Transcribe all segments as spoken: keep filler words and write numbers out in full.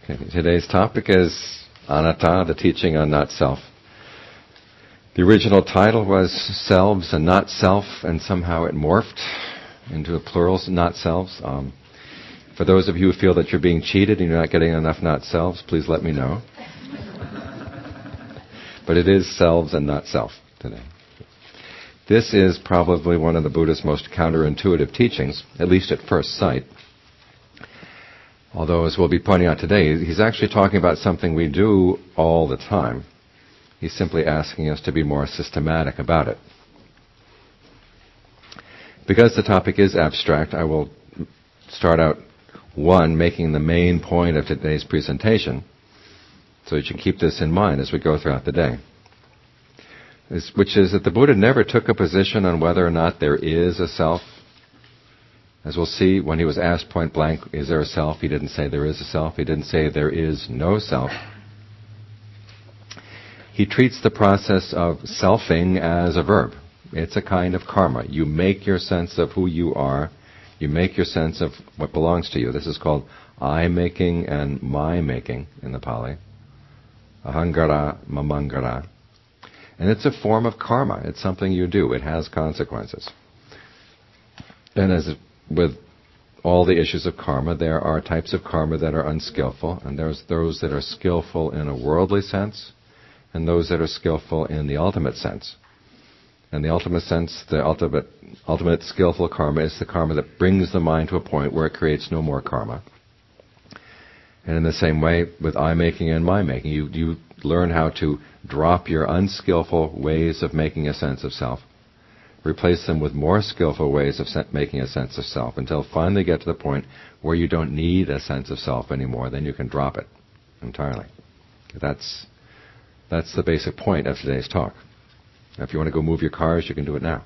Okay, today's topic is Anatta, the teaching on not self. The original title was Selves and Not Self, and somehow it morphed into a plural, not selves. Um, for those of you who feel that you're being cheated and you're not getting enough not selves, please let me know. But it is selves and not self today. This is probably one of the Buddha's most counterintuitive teachings, at least at first sight. Although, as we'll be pointing out today, he's actually talking about something we do all the time. He's simply asking us to be more systematic about it. Because the topic is abstract, I will start out, one, making the main point of today's presentation, so you should keep this in mind as we go throughout the day, is, which is that the Buddha never took a position on whether or not there is a self. As we'll see, when he was asked point blank, is there a self? He didn't say there is a self. He didn't say there is no self. He treats the process of selfing as a verb. It's a kind of karma. You make your sense of who you are. You make your sense of what belongs to you. This is called I-making and my-making in the Pali. Ahangara, mamangara. And it's a form of karma. It's something you do. It has consequences. And as with all the issues of karma, there are types of karma that are unskillful, and there's those that are skillful in a worldly sense, and those that are skillful in the ultimate sense. And the ultimate sense, the ultimate, ultimate skillful karma is the karma that brings the mind to a point where it creates no more karma. And in the same way, with I-making and my-making, you, you learn how to drop your unskillful ways of making a sense of self, replace them with more skillful ways of se- making a sense of self, until finally get to the point where you don't need a sense of self anymore. Then you can drop it entirely. That's that's the basic point of today's talk. Now, if you want to go move your cars, you can do it now.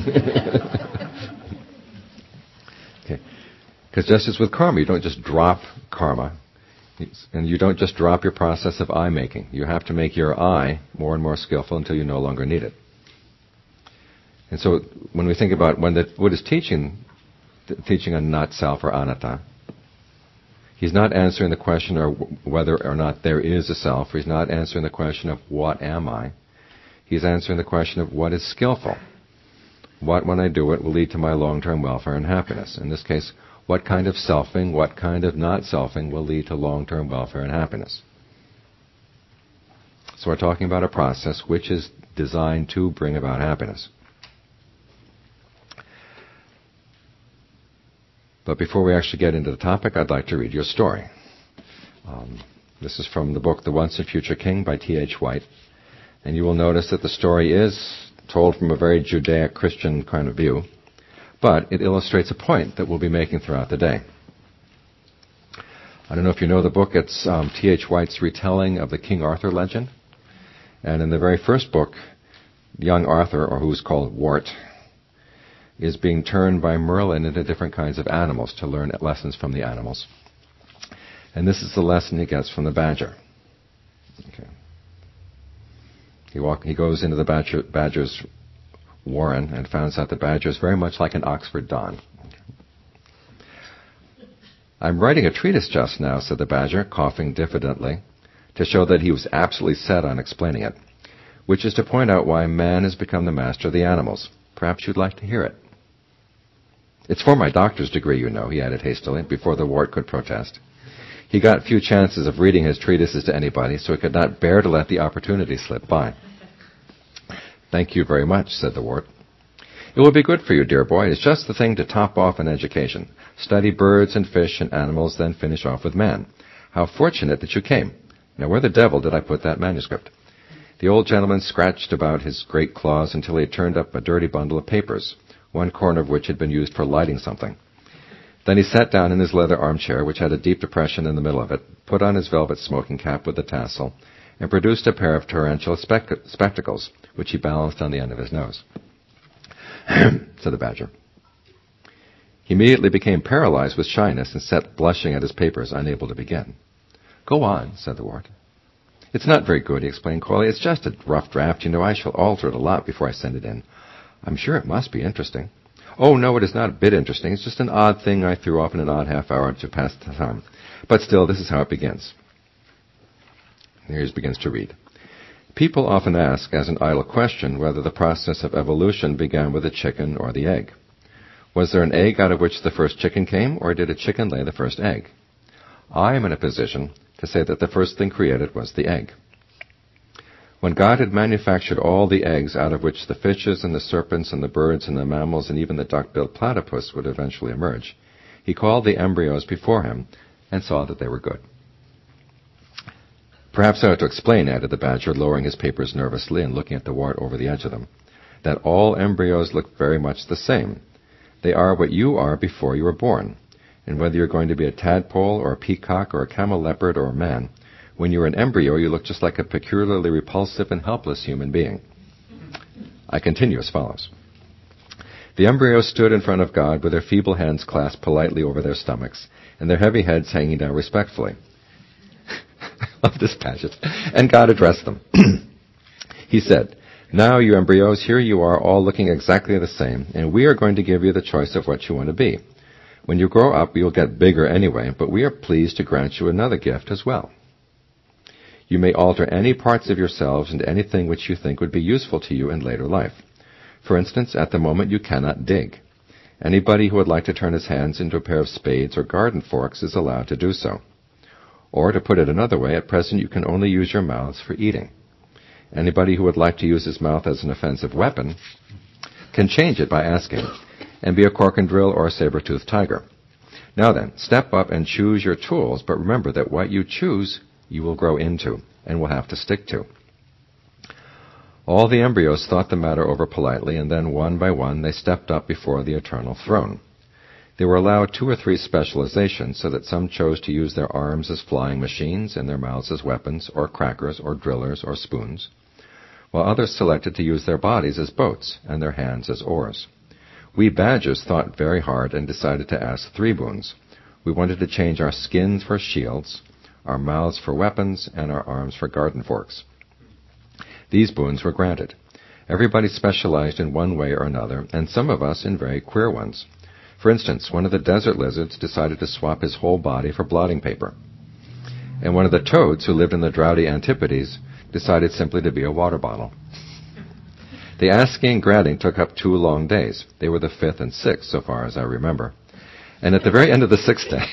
Okay, because just as with karma, you don't just drop karma, and you don't just drop your process of I-making. You have to make your I more and more skillful until you no longer need it. And so when we think about when the Buddha is teaching, teaching on not self or anatta, he's not answering the question of whether or not there is a self, or he's not answering the question of what am I. He's answering the question of what is skillful. What, when I do it, will lead to my long-term welfare and happiness. In this case, what kind of selfing, what kind of not selfing will lead to long-term welfare and happiness. So we're talking about a process which is designed to bring about happiness. But before we actually get into the topic, I'd like to read you a story. Um, this is from the book The Once and Future King by T H White. And you will notice that the story is told from a very Judaic-Christian kind of view, but it illustrates a point that we'll be making throughout the day. I don't know if you know the book. It's um, T H White's retelling of the King Arthur legend. And in the very first book, young Arthur, or who's called Wart, is being turned by Merlin into different kinds of animals to learn lessons from the animals. And this is the lesson he gets from the badger. Okay. He walk, he goes into the badger, badger's warren and finds out the badger is very much like an Oxford Don. Okay. I'm writing a treatise just now, said the badger, coughing diffidently, to show that he was absolutely set on explaining it, which is to point out why man has become the master of the animals. Perhaps you'd like to hear it. It's for my doctor's degree, you know, he added hastily, before the wart could protest. He got few chances of reading his treatises to anybody, so he could not bear to let the opportunity slip by. Thank you very much, said the wart. It will be good for you, dear boy. It's just the thing to top off an education. Study birds and fish and animals, then finish off with man. How fortunate that you came. Now, where the devil did I put that manuscript? The old gentleman scratched about his great claws until he had turned up a dirty bundle of papers, one corner of which had been used for lighting something. Then he sat down in his leather armchair, which had a deep depression in the middle of it, put on his velvet smoking cap with the tassel, and produced a pair of tarantula spec- spectacles, which he balanced on the end of his nose. Said the badger. He immediately became paralyzed with shyness and sat blushing at his papers, unable to begin. Go on, said the wart. It's not very good, he explained coyly. It's just a rough draft. You know, I shall alter it a lot before I send it in. I'm sure it must be interesting. Oh, no, it is not a bit interesting. It's just an odd thing I threw off in an odd half hour to pass the time. But still, this is how it begins. Here he begins to read. People often ask, as an idle question, whether the process of evolution began with the chicken or the egg. Was there an egg out of which the first chicken came, or did a chicken lay the first egg? I am in a position to say that the first thing created was the egg. When God had manufactured all the eggs out of which the fishes and the serpents and the birds and the mammals and even the duck-billed platypus would eventually emerge, he called the embryos before him and saw that they were good. Perhaps I ought to explain, added the badger, lowering his papers nervously and looking at the wart over the edge of them, that all embryos look very much the same. They are what you are before you were born. And whether you're going to be a tadpole or a peacock or a camel leopard or a man, when you're an embryo, you look just like a peculiarly repulsive and helpless human being. I continue as follows. The embryos stood in front of God with their feeble hands clasped politely over their stomachs and their heavy heads hanging down respectfully. I love this passage. And God addressed them. He said, "Now, you embryos, here you are all looking exactly the same, and we are going to give you the choice of what you want to be. When you grow up, you'll get bigger anyway, but we are pleased to grant you another gift as well. You may alter any parts of yourselves into anything which you think would be useful to you in later life. For instance, at the moment you cannot dig. Anybody who would like to turn his hands into a pair of spades or garden forks is allowed to do so. Or, to put it another way, at present you can only use your mouths for eating. Anybody who would like to use his mouth as an offensive weapon can change it by asking, and be a cork and drill or a saber-toothed tiger. Now then, step up and choose your tools, but remember that what you choose, you will grow into, and will have to stick to." All the embryos thought the matter over politely, and then one by one they stepped up before the eternal throne. They were allowed two or three specializations, so that some chose to use their arms as flying machines and their mouths as weapons, or crackers, or drillers, or spoons, while others selected to use their bodies as boats and their hands as oars. We badgers thought very hard and decided to ask three boons. We wanted to change our skins for shields, our mouths for weapons, and our arms for garden forks. These boons were granted. Everybody specialized in one way or another, and some of us in very queer ones. For instance, one of the desert lizards decided to swap his whole body for blotting paper. And one of the toads, who lived in the droughty Antipodes, decided simply to be a water bottle. The asking and granting took up two long days. They were the fifth and sixth, so far as I remember. And at the very end of the sixth day,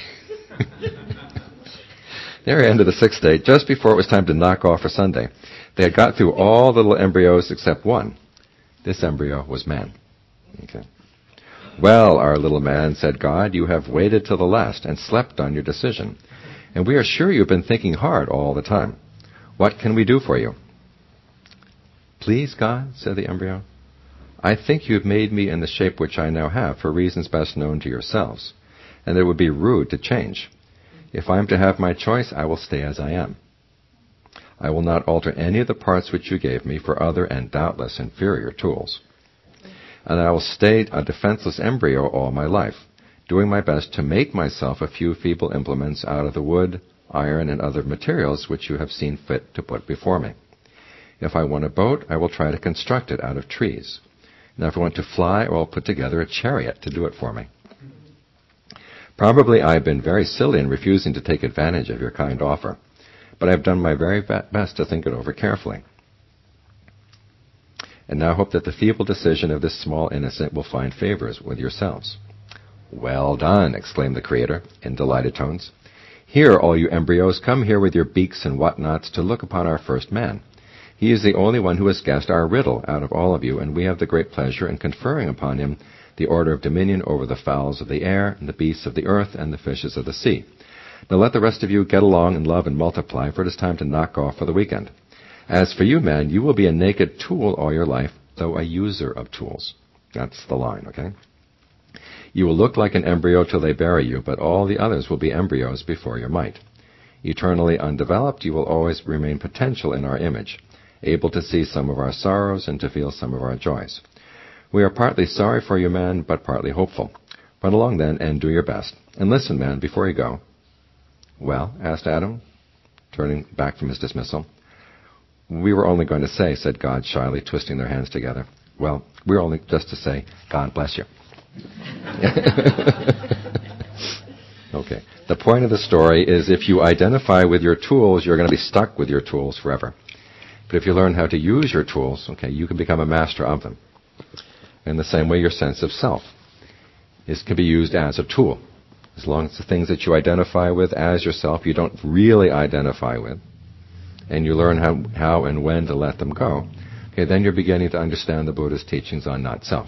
the very end of the sixth day, just before it was time to knock off for Sunday, they had got through all the little embryos except one. This embryo was man. Okay. "Well, our little man," said God, "you have waited till the last and slept on your decision. And we are sure you've been thinking hard all the time. What can we do for you?" "Please, God," said the embryo, "I think you have made me in the shape which I now have for reasons best known to yourselves, and it would be rude to change. If I am to have my choice, I will stay as I am. I will not alter any of the parts which you gave me for other and doubtless inferior tools. And I will stay a defenseless embryo all my life, doing my best to make myself a few feeble implements out of the wood, iron, and other materials which you have seen fit to put before me. If I want a boat, I will try to construct it out of trees. Now if I want to fly, I will put together a chariot to do it for me. Probably I have been very silly in refusing to take advantage of your kind offer, but I have done my very best to think it over carefully. And now I hope that the feeble decision of this small innocent will find favors with yourselves." "Well done," exclaimed the Creator in delighted tones. "Here, all you embryos, come here with your beaks and whatnots to look upon our first man. He is the only one who has guessed our riddle out of all of you, and we have the great pleasure in conferring upon him the order of dominion over the fowls of the air, and the beasts of the earth, and the fishes of the sea. Now let the rest of you get along and love and multiply, for it is time to knock off for the weekend. As for you, man, you will be a naked tool all your life, though a user of tools." That's the line, okay? "You will look like an embryo till they bury you, but all the others will be embryos before your might. Eternally undeveloped, you will always remain potential in our image, able to see some of our sorrows and to feel some of our joys. We are partly sorry for you, man, but partly hopeful. Run along then and do your best. And listen, man, before you go." "Well?" asked Adam, turning back from his dismissal. "We were only going to say," said God shyly, twisting their hands together. "Well, we were only just to say, God bless you." Okay. The point of the story is if you identify with your tools, you're going to be stuck with your tools forever. But if you learn how to use your tools, okay, you can become a master of them. In the same way, your sense of self is can be used as a tool. As long as the things that you identify with as yourself, you don't really identify with, and you learn how, how and when to let them go, okay, then you're beginning to understand the Buddha's teachings on not-self.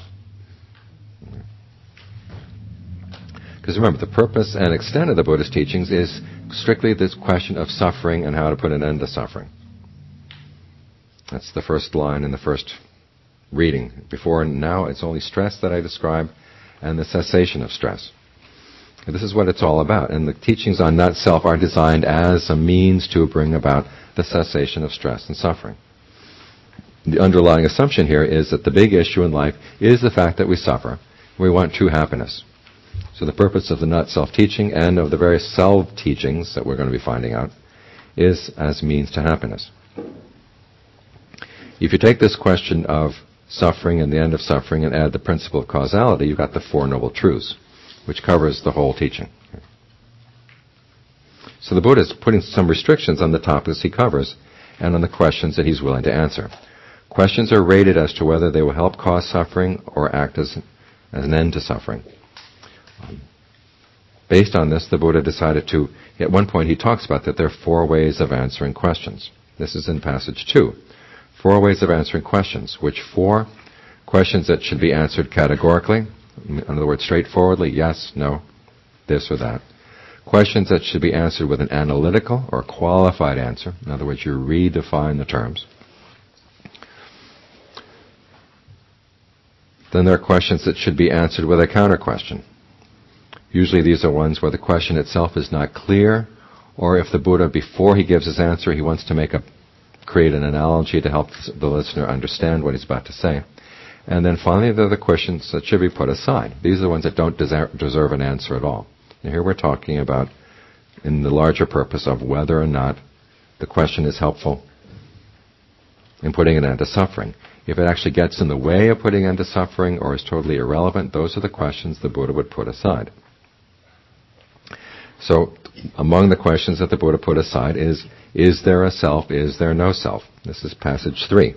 Because remember, the purpose and extent of the Buddha's teachings is strictly this question of suffering and how to put an end to suffering. That's the first line in the first reading. Before and now, it's only stress that I describe and the cessation of stress. And this is what it's all about. And the teachings on not-self are designed as a means to bring about the cessation of stress and suffering. The underlying assumption here is that the big issue in life is the fact that we suffer. We want true happiness. So the purpose of the not-self teaching and of the various self teachings that we're going to be finding out is as means to happiness. If you take this question of suffering and the end of suffering and add the principle of causality, you've got the Four Noble Truths, which covers the whole teaching. So the Buddha is putting some restrictions on the topics he covers and on the questions that he's willing to answer. Questions are rated as to whether they will help cause suffering or act as, as an end to suffering. Um, based on this, the Buddha decided to, at one point he talks about that there are four ways of answering questions. This is in passage two. Four ways of answering questions, which four questions that should be answered categorically, in other words, straightforwardly, yes, no, this or that. Questions that should be answered with an analytical or qualified answer, in other words, you redefine the terms. Then there are questions that should be answered with a counter question. Usually these are ones where the question itself is not clear, or if the Buddha, before he gives his answer, he wants to make a create an analogy to help the listener understand what he's about to say. And then finally, there are the questions that should be put aside. These are the ones that don't deserve an answer at all. And here we're talking about, in the larger purpose of whether or not the question is helpful in putting an end to suffering. If it actually gets in the way of putting an end to suffering or is totally irrelevant, those are the questions the Buddha would put aside. So, among the questions that the Buddha put aside is, is there a self, is there no self? This is passage three.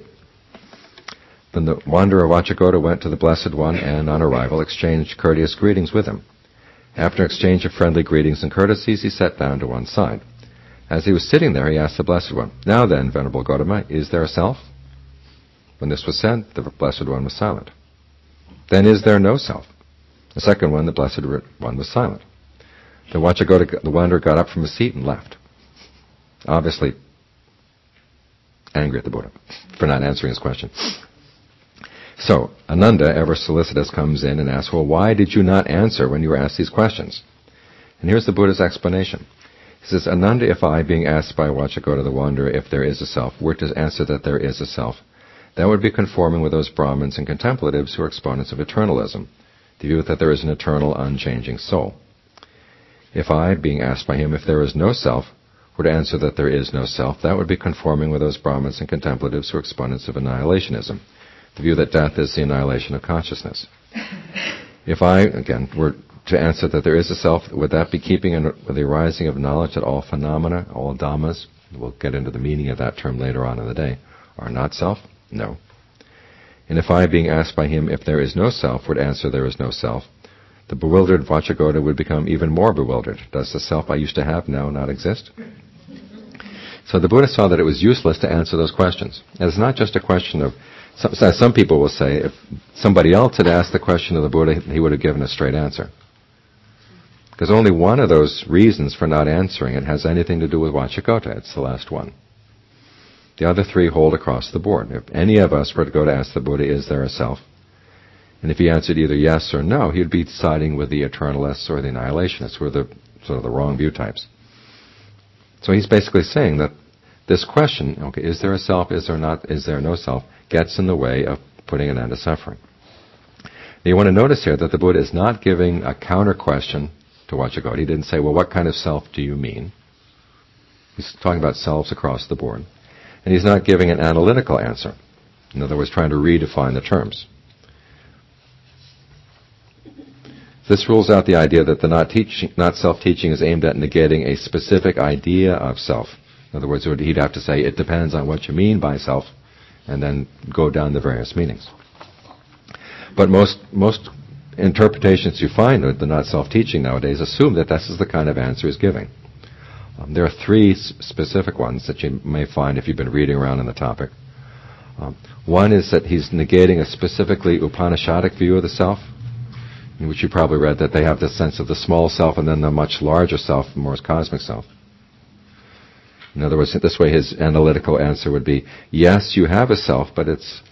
Then the wanderer Vacchagotta went to the Blessed One and, on arrival, exchanged courteous greetings with him. After exchange of friendly greetings and courtesies, he sat down to one side. As he was sitting there, he asked the Blessed One, "Now then, Venerable Gautama, is there a self?" When this was said, the Blessed One was silent. "Then is there no self?" The second one, the Blessed One was silent. The Vacchagotta, the wanderer, got up from his seat and left, obviously angry at the Buddha for not answering his question. So, Ananda, ever solicitous, comes in and asks, "Well, why did you not answer when you were asked these questions?" And here's the Buddha's explanation. He says, "Ananda, if I, being asked by Vacchagotta the wanderer if there is a self, were to answer that there is a self, that would be conforming with those Brahmins and contemplatives who are exponents of eternalism, the view that there is an eternal, unchanging soul. If I, being asked by him if there is no self, were to answer that there is no self, that would be conforming with those Brahmins and contemplatives who are exponents of annihilationism, the view that death is the annihilation of consciousness. If I, again, were to answer that there is a self, would that be keeping in with the arising of knowledge that all phenomena, all dhammas, we'll get into the meaning of that term later on in the day, are not self? No. And if I, being asked by him if there is no self, would answer there is no self, the bewildered Vacchagotta would become even more bewildered. Does the self I used to have now not exist? So the Buddha saw that it was useless to answer those questions. And it's not just a question of, some, some people will say, if somebody else had asked the question of the Buddha, he would have given a straight answer. Because only one of those reasons for not answering it has anything to do with Vacchagotta. It's the last one. The other three hold across the board. If any of us were to go to ask the Buddha, is there a self? And if he answered either yes or no, he'd be siding with the eternalists or the annihilationists, who are the sort of the wrong view types. So he's basically saying that this question, okay, is there a self, is there not, is there no self, gets in the way of putting an end to suffering. Now you want to notice here that the Buddha is not giving a counter question to Vacchagotta. He didn't say, well, what kind of self do you mean? He's talking about selves across the board. And he's not giving an analytical answer. In other words, trying to redefine the terms. This rules out the idea that the not, teaching, not self-teaching is aimed at negating a specific idea of self. In other words, he'd have to say, it depends on what you mean by self, and then go down the various meanings. But most most interpretations you find of the not self-teaching nowadays assume that this is the kind of answer he's giving. Um, there are three s- specific ones that you may find if you've been reading around on the topic. Um, one is that he's negating a specifically Upanishadic view of the self, in which you probably read that they have this sense of the small self and then the much larger self, the more cosmic self. In other words, this way his analytical answer would be, yes, you have a self, but it's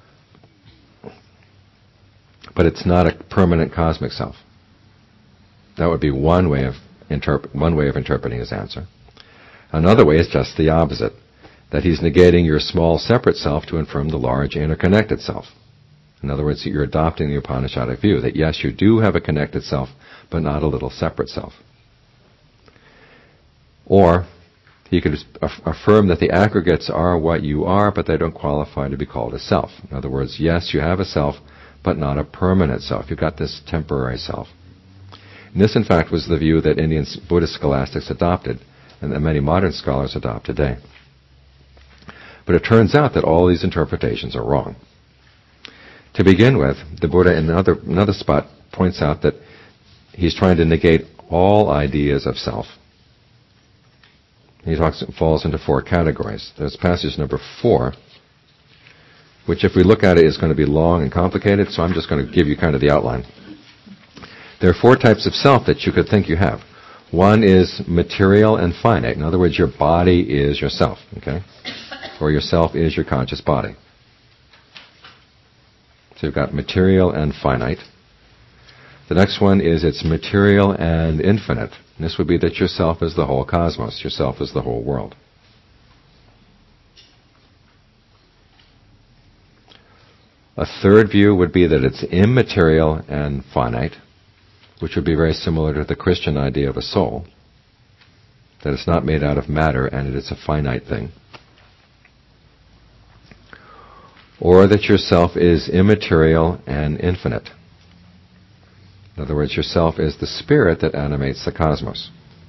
but it's not a permanent cosmic self. That would be one way of interp- one way of interpreting his answer. Another way is just the opposite, that he's negating your small separate self to affirm the large interconnected self. In other words, you're adopting the Upanishadic view that yes, you do have a connected self, but not a little separate self. Or he could aff- affirm that the aggregates are what you are, but they don't qualify to be called a self. In other words, yes, you have a self, but not a permanent self. You've got this temporary self. And this, in fact, was the view that Indian Buddhist scholastics adopted, and that many modern scholars adopt today. But it turns out that all these interpretations are wrong. To begin with, the Buddha in another, another spot points out that he's trying to negate all ideas of self. He talks, falls into four categories. There's passage number four, which if we look at it is going to be long and complicated, so I'm just going to give you kind of the outline. There are four types of self that you could think you have. One is material and finite. In other words, your body is yourself, okay? Or yourself is your conscious body. So you've got material and finite. The next one is it's material and infinite. And this would be that yourself is the whole cosmos. Yourself is the whole world. A third view would be that it's immaterial and finite, which would be very similar to the Christian idea of a soul, that it's not made out of matter and it is a finite thing. Or that yourself is immaterial and infinite. In other words, yourself is the spirit that animates the cosmos.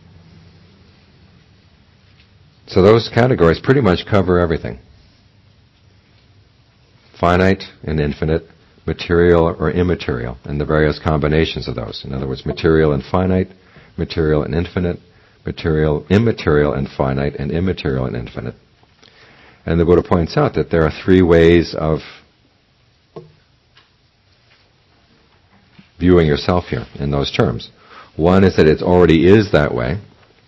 So those categories pretty much cover everything. Finite and infinite, material or immaterial, and the various combinations of those. In other words, material and finite, material and infinite, material, immaterial and finite, and immaterial and infinite. And the Buddha points out that there are three ways of viewing yourself here in those terms. One is that it already is that way,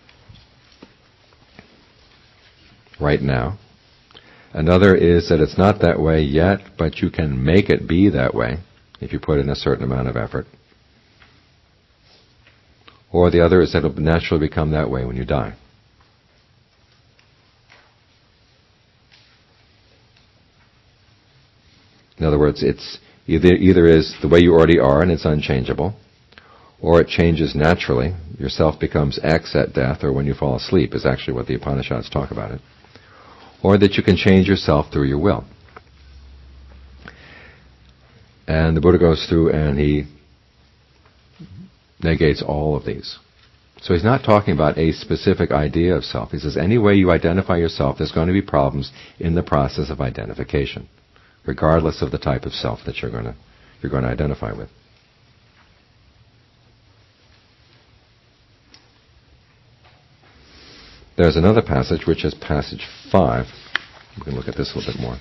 right now. Another is that it's not that way yet, but you can make it be that way if you put in a certain amount of effort. Or the other is that it'll naturally become that way when you die. In other words, it's either, either is the way you already are and it's unchangeable, or it changes naturally. Yourself becomes X at death, or when you fall asleep, is actually what the Upanishads talk about it. Or that you can change yourself through your will. And the Buddha goes through and he negates all of these. So he's not talking about a specific idea of self. He says any way you identify yourself, there's going to be problems in the process of identification, regardless of the type of self that you're going to you're going to identify with. There's another passage, which is passage five. We can look at this a little bit more.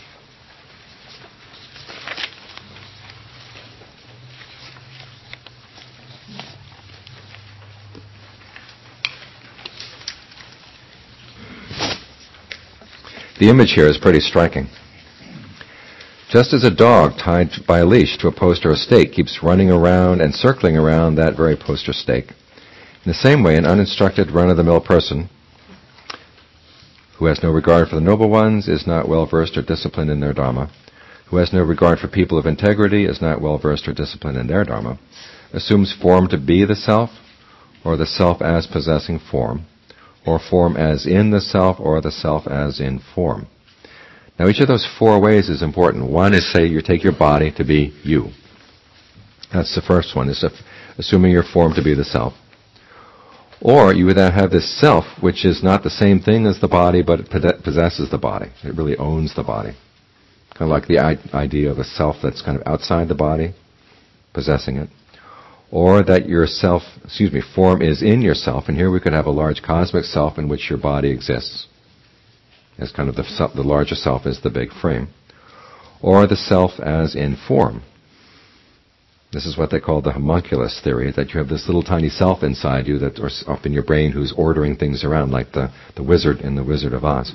The image here is pretty striking. Just as a dog tied by a leash to a post or a stake keeps running around and circling around that very post or stake, in the same way an uninstructed run-of-the-mill person who has no regard for the noble ones is not well versed or disciplined in their dharma, who has no regard for people of integrity is not well versed or disciplined in their dharma, assumes form to be the self, or the self as possessing form, or form as in the self, or the self as in form. Now each of those four ways is important. One is, say, you take your body to be you. That's the first one. It's assuming your form to be the self. Or you would have this self, which is not the same thing as the body, but it possesses the body. It really owns the body. Kind of like the idea of a self that's kind of outside the body, possessing it. Or that your self, excuse me, form is in yourself, and here we could have a large cosmic self in which your body exists. As kind of the, self, the larger self is the big frame. Or the self as in form. This is what they call the homunculus theory, that you have this little tiny self inside you, that, or up in your brain, who's ordering things around, like the, the wizard in The Wizard of Oz.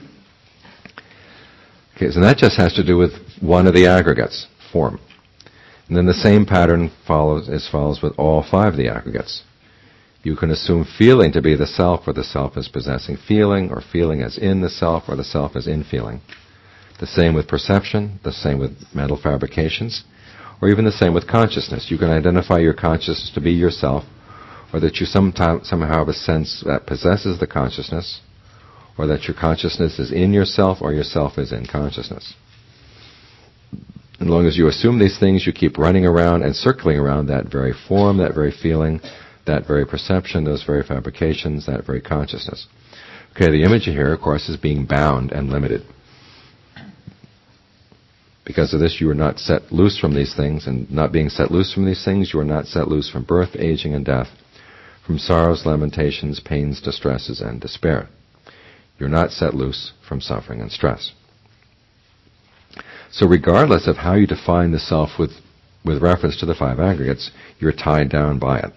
Okay, so that just has to do with one of the aggregates, form. And then the same pattern follows as follows with all five of the aggregates. You can assume feeling to be the self, or the self as possessing feeling, or feeling as in the self, or the self as in feeling. The same with perception, the same with mental fabrications, or even the same with consciousness. You can identify your consciousness to be yourself, or that you sometime, somehow have a sense that possesses the consciousness, or that your consciousness is in yourself, or yourself is in consciousness. As long as you assume these things, you keep running around and circling around that very form, that very feeling, that very perception, those very fabrications, that very consciousness. Okay, the image here, of course, is being bound and limited. Because of this, you are not set loose from these things, and not being set loose from these things, you are not set loose from birth, aging, and death, from sorrows, lamentations, pains, distresses, and despair. You're not set loose from suffering and stress. So regardless of how you define the self with, with reference to the five aggregates, you're tied down by it.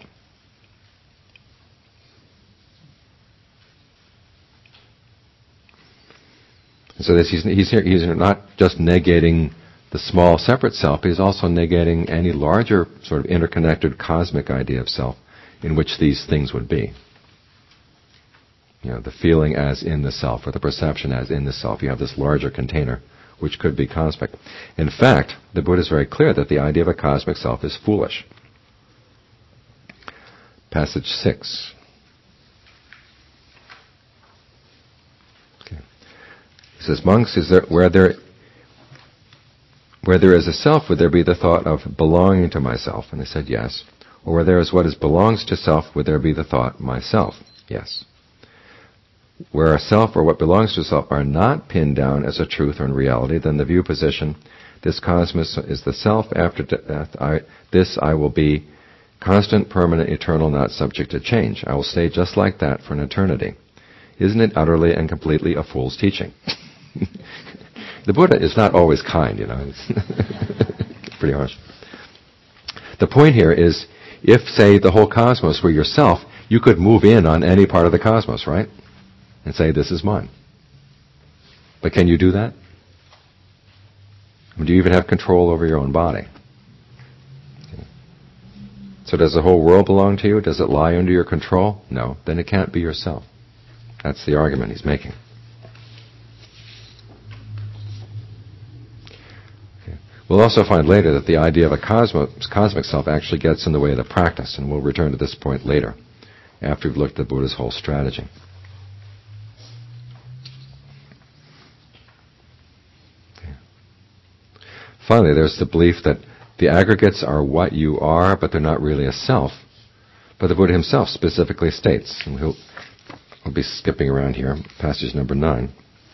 So this, he's, he's, here, he's not just negating the small separate self, he's also negating any larger sort of interconnected cosmic idea of self in which these things would be. You know, the feeling as in the self, or the perception as in the self. You have this larger container, which could be cosmic. In fact, the Buddha is very clear that the idea of a cosmic self is foolish. Passage six. Okay. He says, monks, is there where there where there is a self, would there be the thought of belonging to myself? And they said, yes. Or where there is what is belongs to self, would there be the thought myself? Yes. Where a self or what belongs to self are not pinned down as a truth or in reality, then the view position, this cosmos is the self, after death, I, this I will be, constant, permanent, eternal, not subject to change. I will stay just like that for an eternity. Isn't it utterly and completely a fool's teaching? The Buddha is not always kind, you know. It's pretty harsh. The point here is, if, say, the whole cosmos were yourself, you could move in on any part of the cosmos, right? And say, this is mine. But can you do that? Do you even have control over your own body? Okay. So does the whole world belong to you? Does it lie under your control? No. Then it can't be yourself. That's the argument he's making. Okay. We'll also find later that the idea of a cosmos, cosmic self actually gets in the way of the practice, and we'll return to this point later, after we've looked at Buddha's whole strategy. Finally, there's the belief that the aggregates are what you are, but they're not really a self. But the Buddha himself specifically states, and he'll, I'll be skipping around here, passage number nine.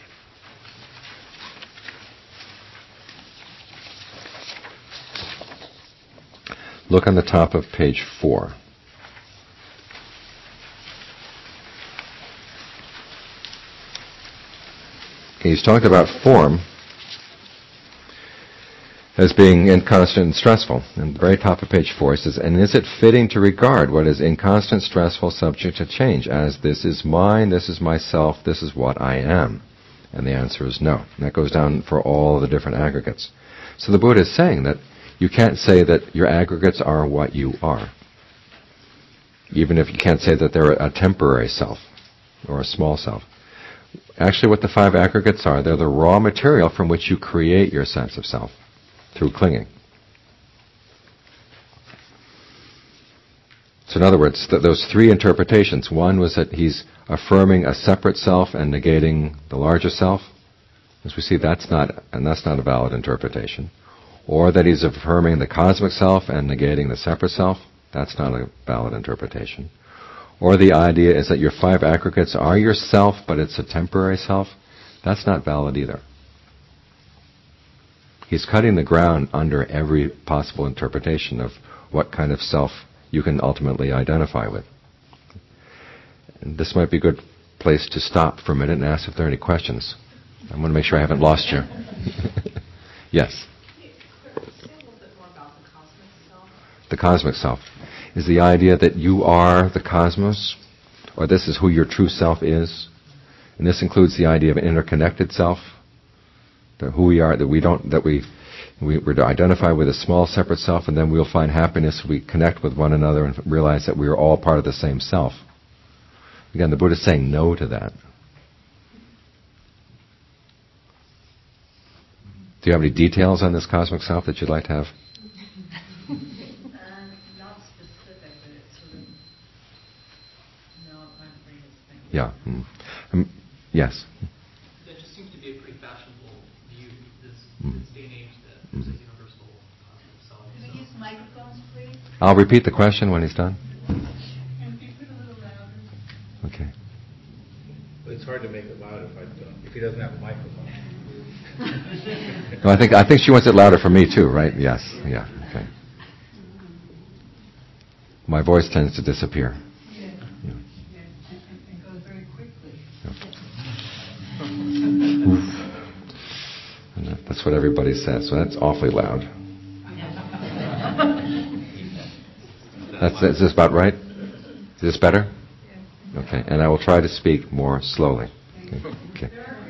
Look on the top of page four. Okay, he's talked about form as being inconstant and stressful. And at the very top of page four, it says, and is it fitting to regard what is inconstant, stressful, subject to change, as this is mine, this is myself, this is what I am? And the answer is no. And that goes down for all the different aggregates. So the Buddha is saying that you can't say that your aggregates are what you are, even if you can't say that they're a temporary self or a small self. Actually, what the five aggregates are, they're the raw material from which you create your sense of self, through clinging. So in other words, th- those three interpretations, one was that he's affirming a separate self and negating the larger self. As we see, that's not, and that's not a valid interpretation. Or that he's affirming the cosmic self and negating the separate self. That's not a valid interpretation. Or the idea is that your five aggregates are your self, but it's a temporary self. That's not valid either. He's cutting the ground under every possible interpretation of what kind of self you can ultimately identify with. And this might be a good place to stop for a minute and ask if there are any questions. I want to make sure I haven't lost you. Yes? The cosmic self is the idea that you are the cosmos, or this is who your true self is. And this includes the idea of an interconnected self, that who we are, that we don't, that we, we, we're to identify with a small separate self, and then we'll find happiness. We connect with one another and realize that we are all part of the same self. Again, the Buddha is saying no to that. Do you have any details on this cosmic self that you'd like to have? Yeah. Mm. Um, yes. That just seems to be a pretty fashionable view this, mm. this day and age that there's mm-hmm. a universal cosmic self. Can we use microphones, please? I'll repeat the question when he's done. Can you put a little louder? Okay. Well, it's hard to make it loud if I don't, if he doesn't have a microphone. No, I think I think she wants it louder for me too, right? Yes. Yeah. Okay. My voice tends to disappear. That's what everybody says, so that's awfully loud. That's, is this about right? Is this better? Okay, and I will try to speak more slowly. Okay. Okay.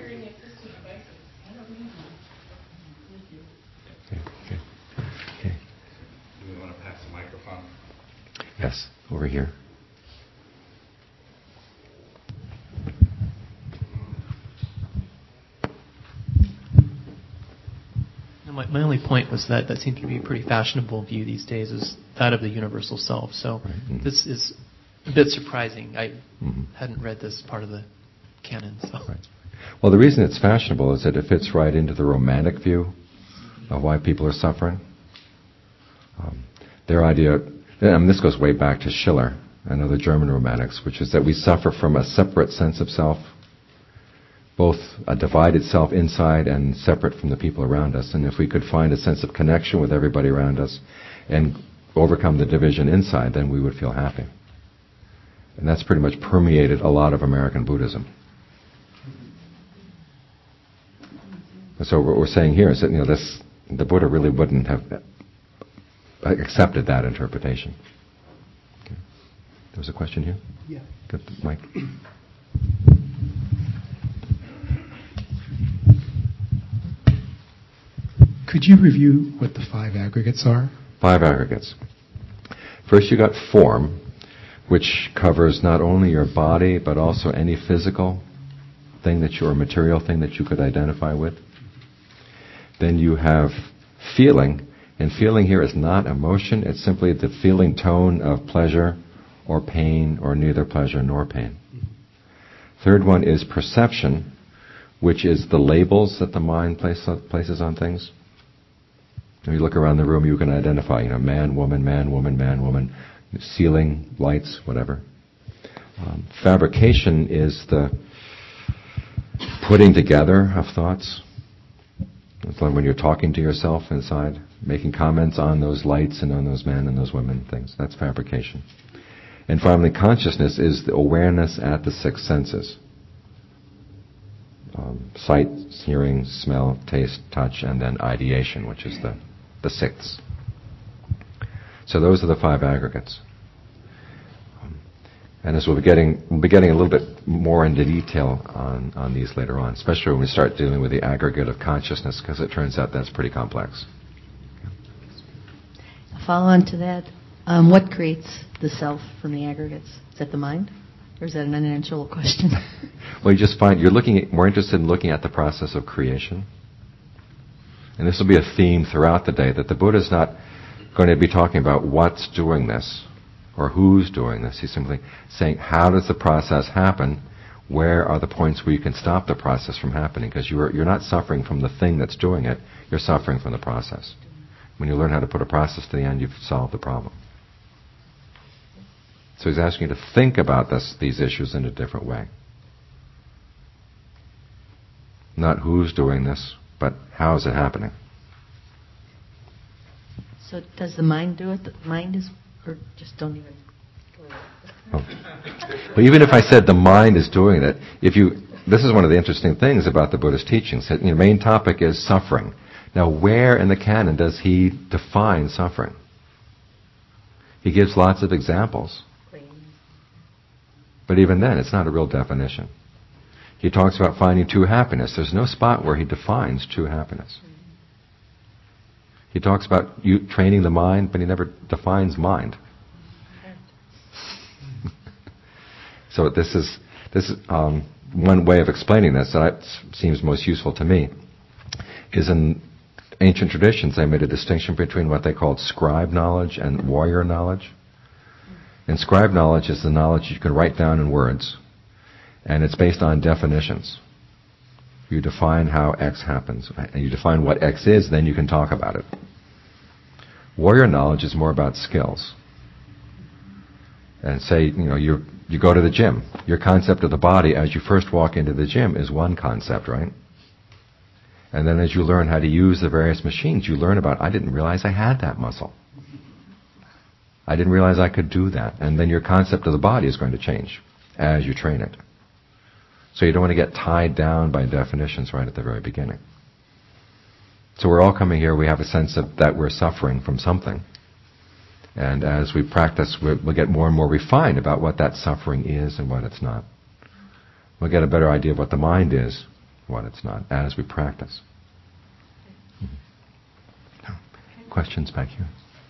Okay. Okay. Do we want to pass the microphone? Yes, over here. My, my only point was that that seems to be a pretty fashionable view these days, is that of the universal self. So right. mm-hmm. this is a bit surprising. I mm-hmm. hadn't read this part of the canon. So. Right. Well, the reason it's fashionable is that it fits right into the romantic view of why people are suffering. Um, their idea, and this goes way back to Schiller and other German romantics, which is that we suffer from a separate sense of self, both a divided self inside and separate from the people around us. And if we could find a sense of connection with everybody around us and overcome the division inside, then we would feel happy. And that's pretty much permeated a lot of American Buddhism. And so what we're saying here is that, you know, this, the Buddha really wouldn't have accepted that interpretation. Okay. There was a question here? Yeah. Good, Mike. Could you review what the five aggregates are? Five aggregates. First you got form, which covers not only your body, but also any physical thing that you, or material thing that you could identify with. Then you have feeling, and feeling here is not emotion, it's simply the feeling tone of pleasure or pain, or neither pleasure nor pain. Third one is perception, which is the labels that the mind place, places on things. When you look around the room, you can identify, you know, man, woman, man, woman, man, woman, ceiling, lights, whatever. Um, fabrication is the putting together of thoughts. It's like when you're talking to yourself inside, making comments on those lights and on those men and those women things. That's fabrication. And finally, consciousness is the awareness at the six senses. Um, sight, hearing, smell, taste, touch, and then ideation, which is the, the sixth. So those are the five aggregates. Um, and as we'll be getting, we'll be getting a little bit more into detail on, on these later on, especially when we start dealing with the aggregate of consciousness, because it turns out that's pretty complex. A follow on to that, um, what creates the self from the aggregates? Is that the mind? Or is that an unanswerable question? Well, you just find you're looking at, more interested in looking at the process of creation. And this will be a theme throughout the day, that the Buddha is not going to be talking about what's doing this or who's doing this. He's simply saying, how does the process happen? Where are the points where you can stop the process from happening? Because you're, you're not suffering from the thing that's doing it, you're suffering from the process. When you learn how to put a process to the end, you've solved the problem. So he's asking you to think about this, these issues in a different way. Not who's doing this, but how is it happening? So does the mind do it? The mind is, or just don't even go there. Oh. But even if I said the mind is doing it, if you, this is one of the interesting things about the Buddhist teachings. The you know, main topic is suffering. Now, where in the canon does he define suffering? He gives lots of examples. But even then, it's not a real definition. He talks about finding true happiness. There's no spot where he defines true happiness. He talks about you training the mind, but he never defines mind. So this is this is um, one way of explaining this that seems most useful to me. Is in ancient traditions they made a distinction between what they called scribe knowledge and warrior knowledge. And scribe knowledge is the knowledge you can write down in words, and it's based on definitions. You define how X happens, and you define what X is, then you can talk about it. Warrior knowledge is more about skills. And say, you know, you you go to the gym. Your concept of the body as you first walk into the gym is one concept, right? And then as you learn how to use the various machines, you learn about, I didn't realize I had that muscle. I didn't realize I could do that. And then your concept of the body is going to change as you train it. So you don't want to get tied down by definitions right at the very beginning. So we're all coming here, we have a sense of that we're suffering from something. And as we practice, we'll get more and more refined about what that suffering is and what it's not. We'll get a better idea of what the mind is, what it's not, as we practice. Mm-hmm. Questions back here?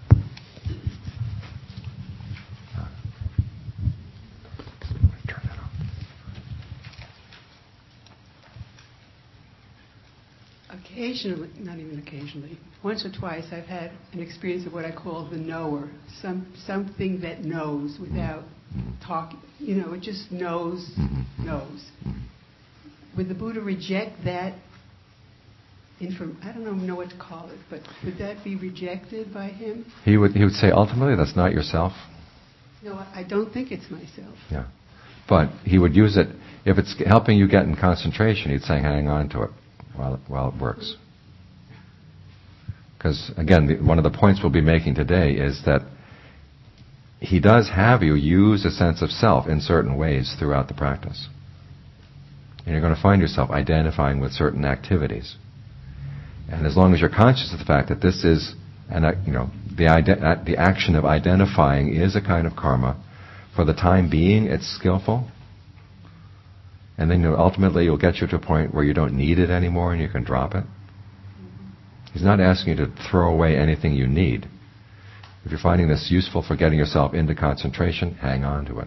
Occasionally, not even occasionally, once or twice I've had an experience of what I call the knower, some something that knows without talking. You know, it just knows, knows. Would the Buddha reject that inform? I don't know, know what to call it, but would that be rejected by him? He would he would say ultimately that's not yourself. No, I don't think it's myself. Yeah, but he would use it if it's helping you get in concentration. He'd say, hang on to it while it, while it works. Because again, the, one of the points we'll be making today is that he does have you use a sense of self in certain ways throughout the practice. And you're going to find yourself identifying with certain activities. And as long as you're conscious of the fact that this is, an, you know, the, ide- the action of identifying is a kind of karma, for the time being it's skillful, and then you know, ultimately you'll get you to a point where you don't need it anymore and you can drop it. He's not asking you to throw away anything you need. If you're finding this useful for getting yourself into concentration, hang on to it.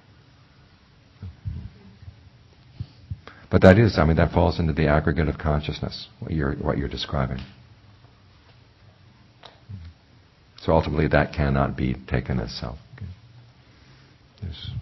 But that is, I mean, that falls into the aggregate of consciousness, what you're, what you're describing. So ultimately that cannot be taken as self. Okay. There's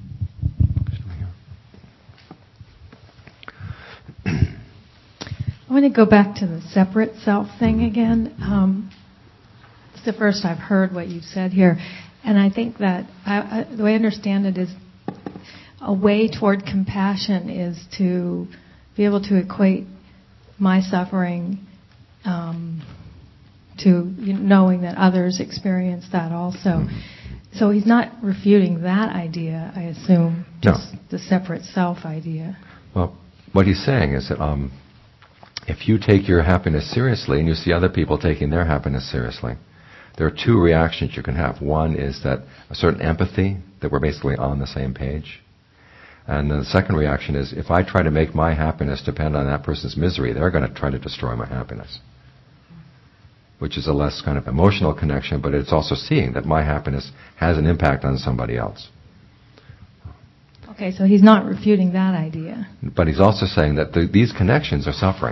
I want to go back to the separate self thing again. Um, it's the first I've heard what you've said here. And I think that I, I, the way I understand it is a way toward compassion is to be able to equate my suffering um, to you know, knowing that others experience that also. So he's not refuting that idea, I assume, just no. the separate self idea. Well, what he's saying is that um, if you take your happiness seriously and you see other people taking their happiness seriously, there are two reactions you can have. One is that a certain empathy, that we're basically on the same page. And then the second reaction is, if I try to make my happiness depend on that person's misery, they're going to try to destroy my happiness. Which is a less kind of emotional connection, but it's also seeing that my happiness has an impact on somebody else. Okay, so he's not refuting that idea. But he's also saying that the, these connections are suffering.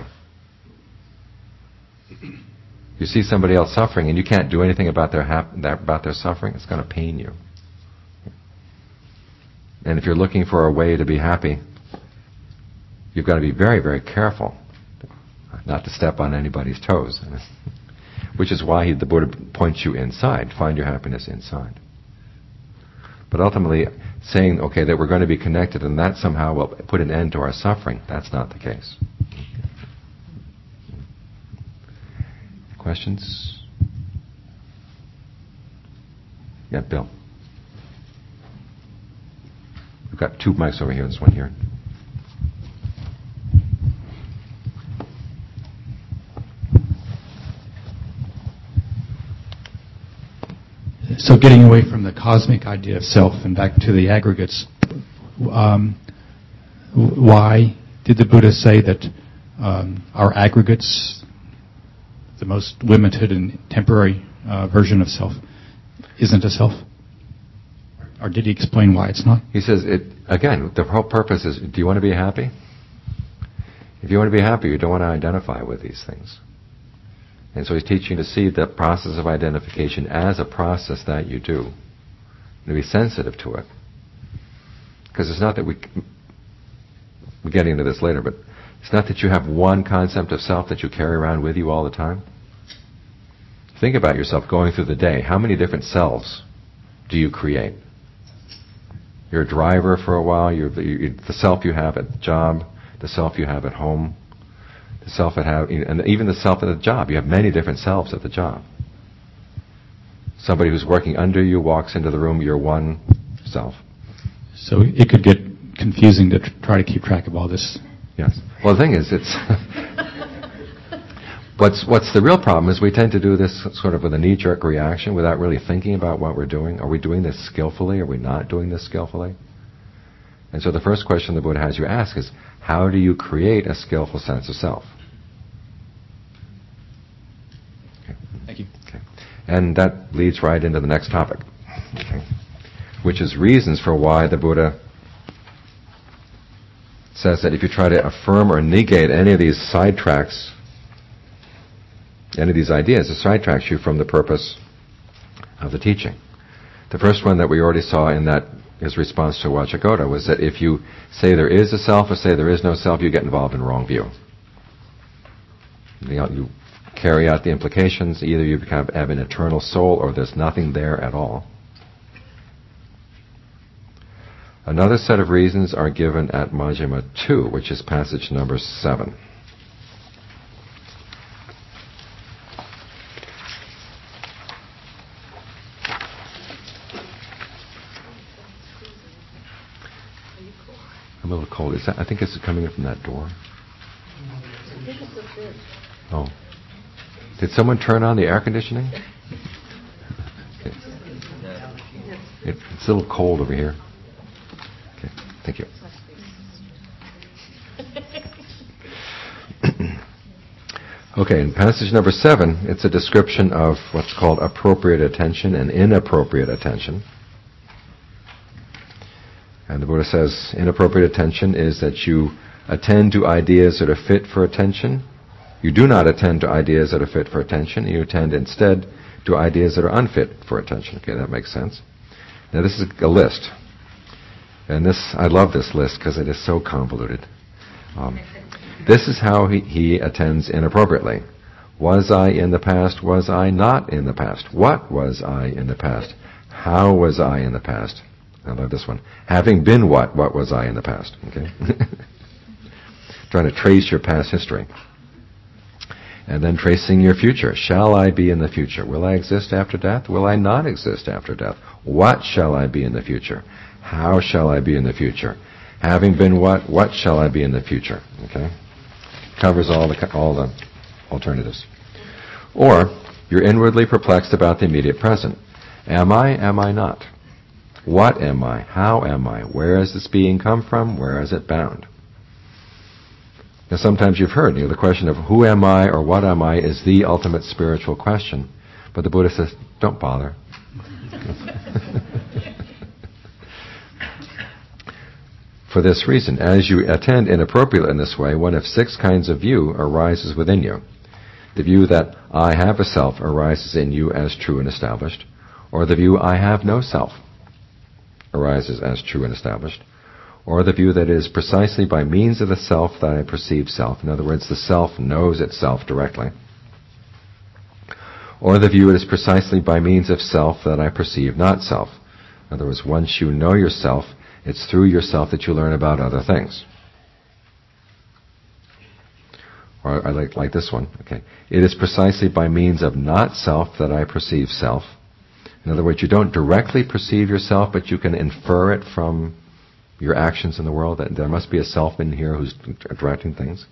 You see somebody else suffering and you can't do anything about their hap- that, about their suffering, it's going to pain you. And if you're looking for a way to be happy, you've got to be very, very careful not to step on anybody's toes. Which is why he, the Buddha points you inside. Find your happiness inside. But ultimately, saying, okay, that we're going to be connected and that somehow will put an end to our suffering, that's not the case. Questions? Yeah, Bill. We've got two mics over here, this one here. So getting away from the cosmic idea of self and back to the aggregates, um, why did the Buddha say that um, our aggregates, the most limited and temporary uh, version of self, isn't a self? Or did he explain why it's not? He says, it again, the whole purpose is, do you want to be happy? If you want to be happy, you don't want to identify with these things. And so he's teaching to see the process of identification as a process that you do. And to be sensitive to it. Because it's not that we... We're getting into this later, but it's not that you have one concept of self that you carry around with you all the time. Think about yourself going through the day. How many different selves do you create? You're a driver for a while. You're the, you're the self you have at the job, the self you have at home, the self that have, and even the self at the job. You have many different selves at the job. Somebody who's working under you walks into the room. You're one self. So it could get confusing to tr- try to keep track of all this. Yes. Well, the thing is, it's what's what's the real problem is we tend to do this sort of with a knee-jerk reaction without really thinking about what we're doing. Are we doing this skillfully? Are we not doing this skillfully? And so the first question the Buddha has you ask is, how do you create a skillful sense of self? Okay. Thank you. Okay. And that leads right into the next topic, okay, which is reasons for why the Buddha says that if you try to affirm or negate any of these sidetracks, any of these ideas, it sidetracks you from the purpose of the teaching. The first one that we already saw in that his response to Vacchagotta was that if you say there is a self or say there is no self, you get involved in wrong view. You know, you carry out the implications, either you become, have an eternal soul or there's nothing there at all. Another set of reasons are given at Majjhima two, which is passage number seven. I'm a little cold. Is that, I think it's coming in from that door. Oh. Did someone turn on the air conditioning? Okay. It, it's a little cold over here. Okay, thank you. Okay, in passage number seven, it's a description of what's called appropriate attention and inappropriate attention. And the Buddha says inappropriate attention is that you attend to ideas that are fit for attention. You do not attend to ideas that are fit for attention. You attend instead to ideas that are unfit for attention. Okay, that makes sense. Now this is a list. And this, I love this list because it is so convoluted. Um, this is how he, he attends inappropriately. Was I in the past? Was I not in the past? What was I in the past? How was I in the past? I love this one. Having been what? What was I in the past? Okay. Trying to trace your past history. And then tracing your future. Shall I be in the future? Will I exist after death? Will I not exist after death? What shall I be in the future? How shall I be in the future? Having been what? What shall I be in the future? Okay. Covers all the all the alternatives. Or you're inwardly perplexed about the immediate present. Am I? Am I not? What am I? How am I? Where has this being come from? Where is it bound? Now sometimes you've heard, you know, the question of who am I or what am I is the ultimate spiritual question. But the Buddha says, don't bother. For this reason, as you attend inappropriately in this way, one of six kinds of view arises within you. The view that I have a self arises in you as true and established, or the view I have no self arises as true and established, or the view that it is precisely by means of the self that I perceive self. In other words, the self knows itself directly. Or the view it is precisely by means of self that I perceive not self. In other words, once you know yourself, it's through yourself that you learn about other things. Or I like, like this one. Okay. It is precisely by means of not self that I perceive self. In other words, you don't directly perceive yourself, but you can infer it from your actions in the world, that there must be a self in here who's directing things.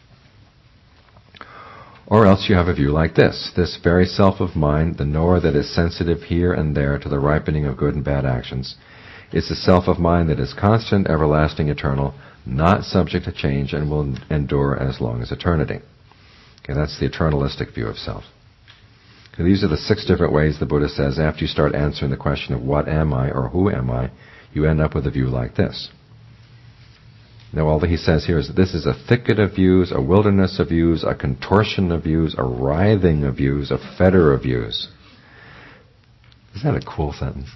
Or else you have a view like this. This very self of mine, the knower that is sensitive here and there to the ripening of good and bad actions, is the self of mine that is constant, everlasting, eternal, not subject to change, and will endure as long as eternity. Okay, that's the eternalistic view of self. Okay, these are the six different ways the Buddha says after you start answering the question of what am I or who am I, you end up with a view like this. Now, all that he says here is that this is a thicket of views, a wilderness of views, a contortion of views, a writhing of views, a fetter of views. Isn't that a cool sentence?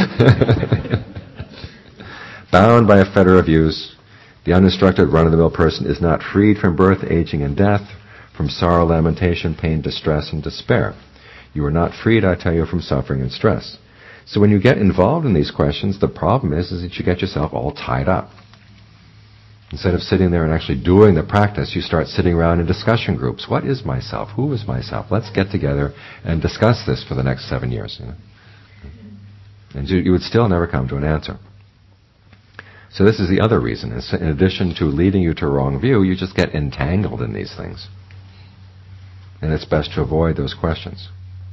Bound by a fetter of views, the uninstructed run-of-the-mill person is not freed from birth, aging, and death, from sorrow, lamentation, pain, distress, and despair. You are not freed, I tell you, from suffering and stress. So when you get involved in these questions, the problem is, is that you get yourself all tied up. Instead of sitting there and actually doing the practice, you start sitting around in discussion groups. What is myself? Who is myself? Let's get together and discuss this for the next seven years. You know? And you, you would still never come to an answer. So this is the other reason. In addition to leading you to a wrong view, you just get entangled in these things. And it's best to avoid those questions.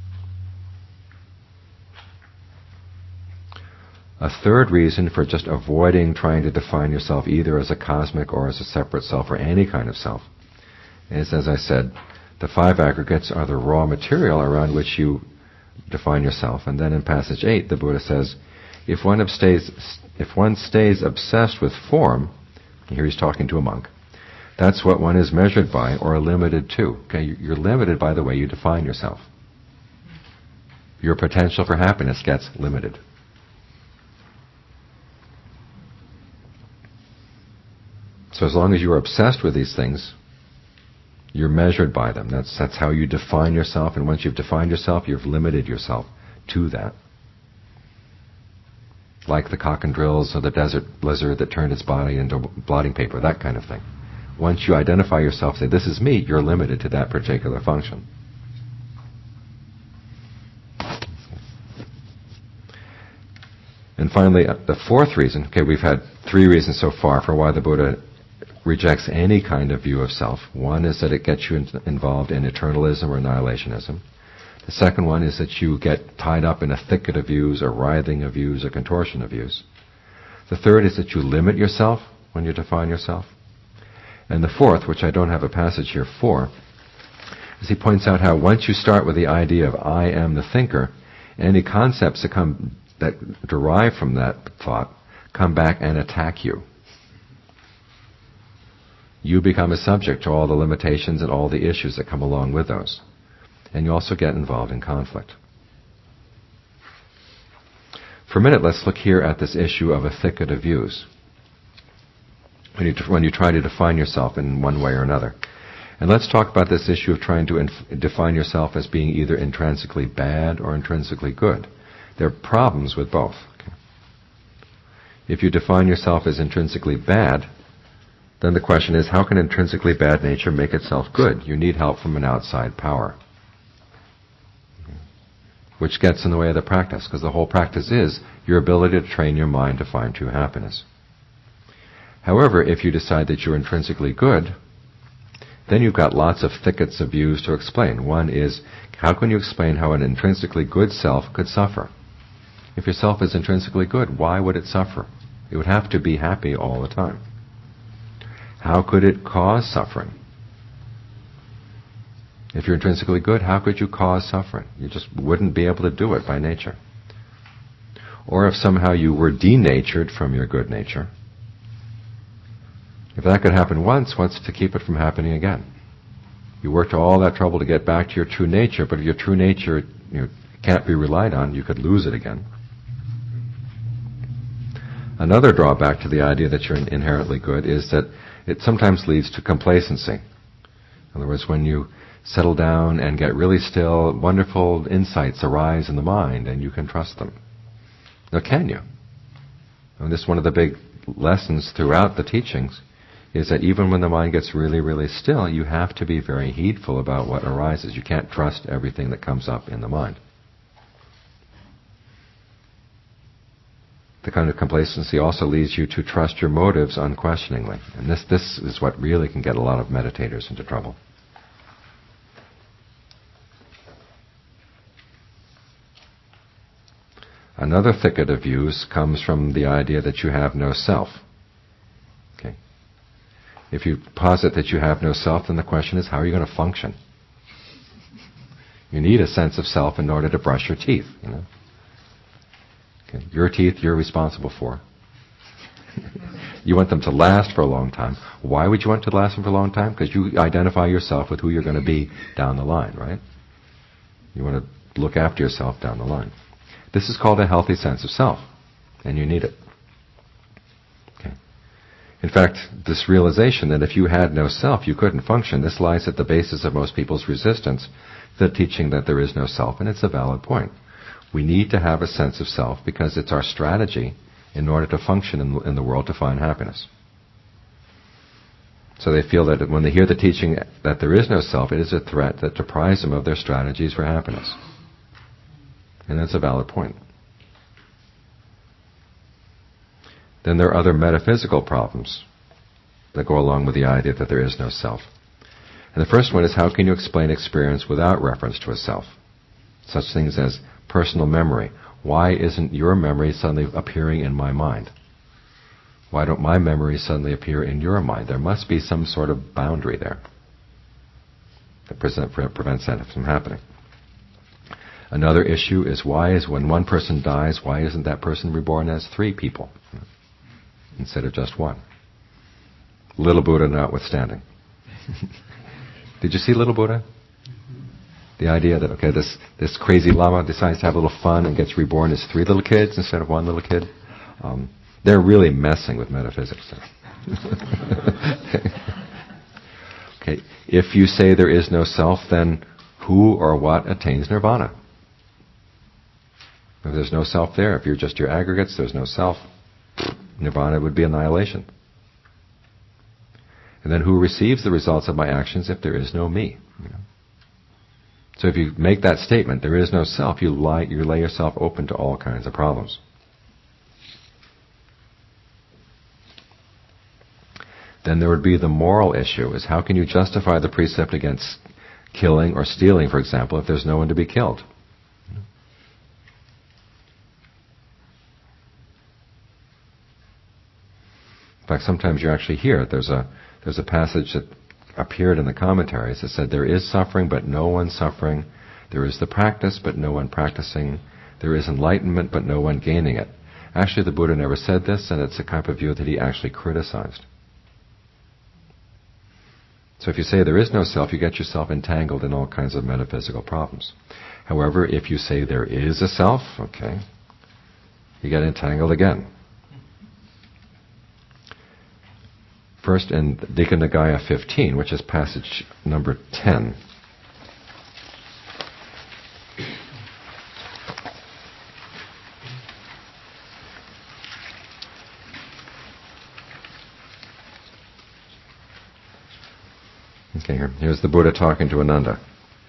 A third reason for just avoiding trying to define yourself either as a cosmic or as a separate self or any kind of self is, as I said, the five aggregates are the raw material around which you define yourself. And then in passage eight, the Buddha says, if one stays, if one stays obsessed with form, here he's talking to a monk, that's what one is measured by or limited to. Okay, you're limited by the way you define yourself. Your potential for happiness gets limited. So as long as you are obsessed with these things, you're measured by them. That's that's how you define yourself. And once you've defined yourself, you've limited yourself to that. Like the cock and drills or the desert lizard that turned its body into blotting paper, that kind of thing. Once you identify yourself, say, this is me, you're limited to that particular function. And finally, uh, the fourth reason, okay, we've had three reasons so far for why the Buddha rejects any kind of view of self. One is that it gets you in, involved in eternalism or annihilationism. The second one is that you get tied up in a thicket of views, a writhing of views, a contortion of views. The third is that you limit yourself when you define yourself. And the fourth, which I don't have a passage here for, is he points out how once you start with the idea of I am the thinker, any concepts that come that derive from that thought come back and attack you. You become a subject to all the limitations and all the issues that come along with those. And you also get involved in conflict. For a minute, let's look here at this issue of a thicket of views. When you, when you try to define yourself in one way or another. And let's talk about this issue of trying to inf- define yourself as being either intrinsically bad or intrinsically good. There are problems with both. Okay. If you define yourself as intrinsically bad, then the question is, how can intrinsically bad nature make itself good? You need help from an outside power, which gets in the way of the practice, because the whole practice is your ability to train your mind to find true happiness. However, if you decide that you're intrinsically good, then you've got lots of thickets of views to explain. One is, how can you explain how an intrinsically good self could suffer? If your self is intrinsically good, why would it suffer? It would have to be happy all the time. How could it cause suffering? If you're intrinsically good, how could you cause suffering? You just wouldn't be able to do it by nature. Or if somehow you were denatured from your good nature, if that could happen once, what's to keep it from happening again? You worked all that trouble to get back to your true nature, but if your true nature you know, can't be relied on, you could lose it again. Another drawback to the idea that you're inherently good is that it sometimes leads to complacency. In other words, when you settle down and get really still, wonderful insights arise in the mind and you can trust them. Now, can you? And this is one of the big lessons throughout the teachings, is that even when the mind gets really, really still, you have to be very heedful about what arises. You can't trust everything that comes up in the mind. The kind of complacency also leads you to trust your motives unquestioningly. And this, this is what really can get a lot of meditators into trouble. Another thicket of views comes from the idea that you have no self. Okay. If you posit that you have no self, then the question is, how are you going to function? You need a sense of self in order to brush your teeth, you know. Okay. Your teeth you're responsible for. You want them to last for a long time. Why would you want to last them for a long time? Because you identify yourself with who you're going to be down the line, right? You want to look after yourself down the line. This is called a healthy sense of self, and you need it. Okay. In fact, this realization that if you had no self, you couldn't function, this lies at the basis of most people's resistance to the teaching that there is no self, and it's a valid point. We need to have a sense of self because it's our strategy in order to function in, in the world to find happiness. So they feel that when they hear the teaching that there is no self, it is a threat that deprives them of their strategies for happiness. And that's a valid point. Then there are other metaphysical problems that go along with the idea that there is no self. And the first one is, how can you explain experience without reference to a self? Such things as personal memory. Why isn't your memory suddenly appearing in my mind? Why don't my memories suddenly appear in your mind? There must be some sort of boundary there that present, prevents that from happening. Another issue is, why is when one person dies, why isn't that person reborn as three people instead of just one? Little Buddha notwithstanding. Did you see Little Buddha? The idea that, okay, this, this crazy lama decides to have a little fun and gets reborn as three little kids instead of one little kid. Um, they're really messing with metaphysics. okay. okay. If you say there is no self, then who or what attains nirvana? If there's no self there, if you're just your aggregates, there's no self, nirvana would be annihilation. And then who receives the results of my actions if there is no me? You know? So if you make that statement, there is no self, you, lie, you lay yourself open to all kinds of problems. Then there would be the moral issue, is how can you justify the precept against killing or stealing, for example, if there's no one to be killed? In fact, sometimes you actually hear it. There's a there's a passage that appeared in the commentaries that said, there is suffering, but no one suffering. There is the practice, but no one practicing. There is enlightenment, but no one gaining it. Actually, the Buddha never said this, and it's a kind of view that he actually criticized. So if you say there is no self, you get yourself entangled in all kinds of metaphysical problems. However, if you say there is a self, okay, you get entangled again. First in Digha Nikaya fifteen, which is passage number ten. Okay, here, here's the Buddha talking to Ananda.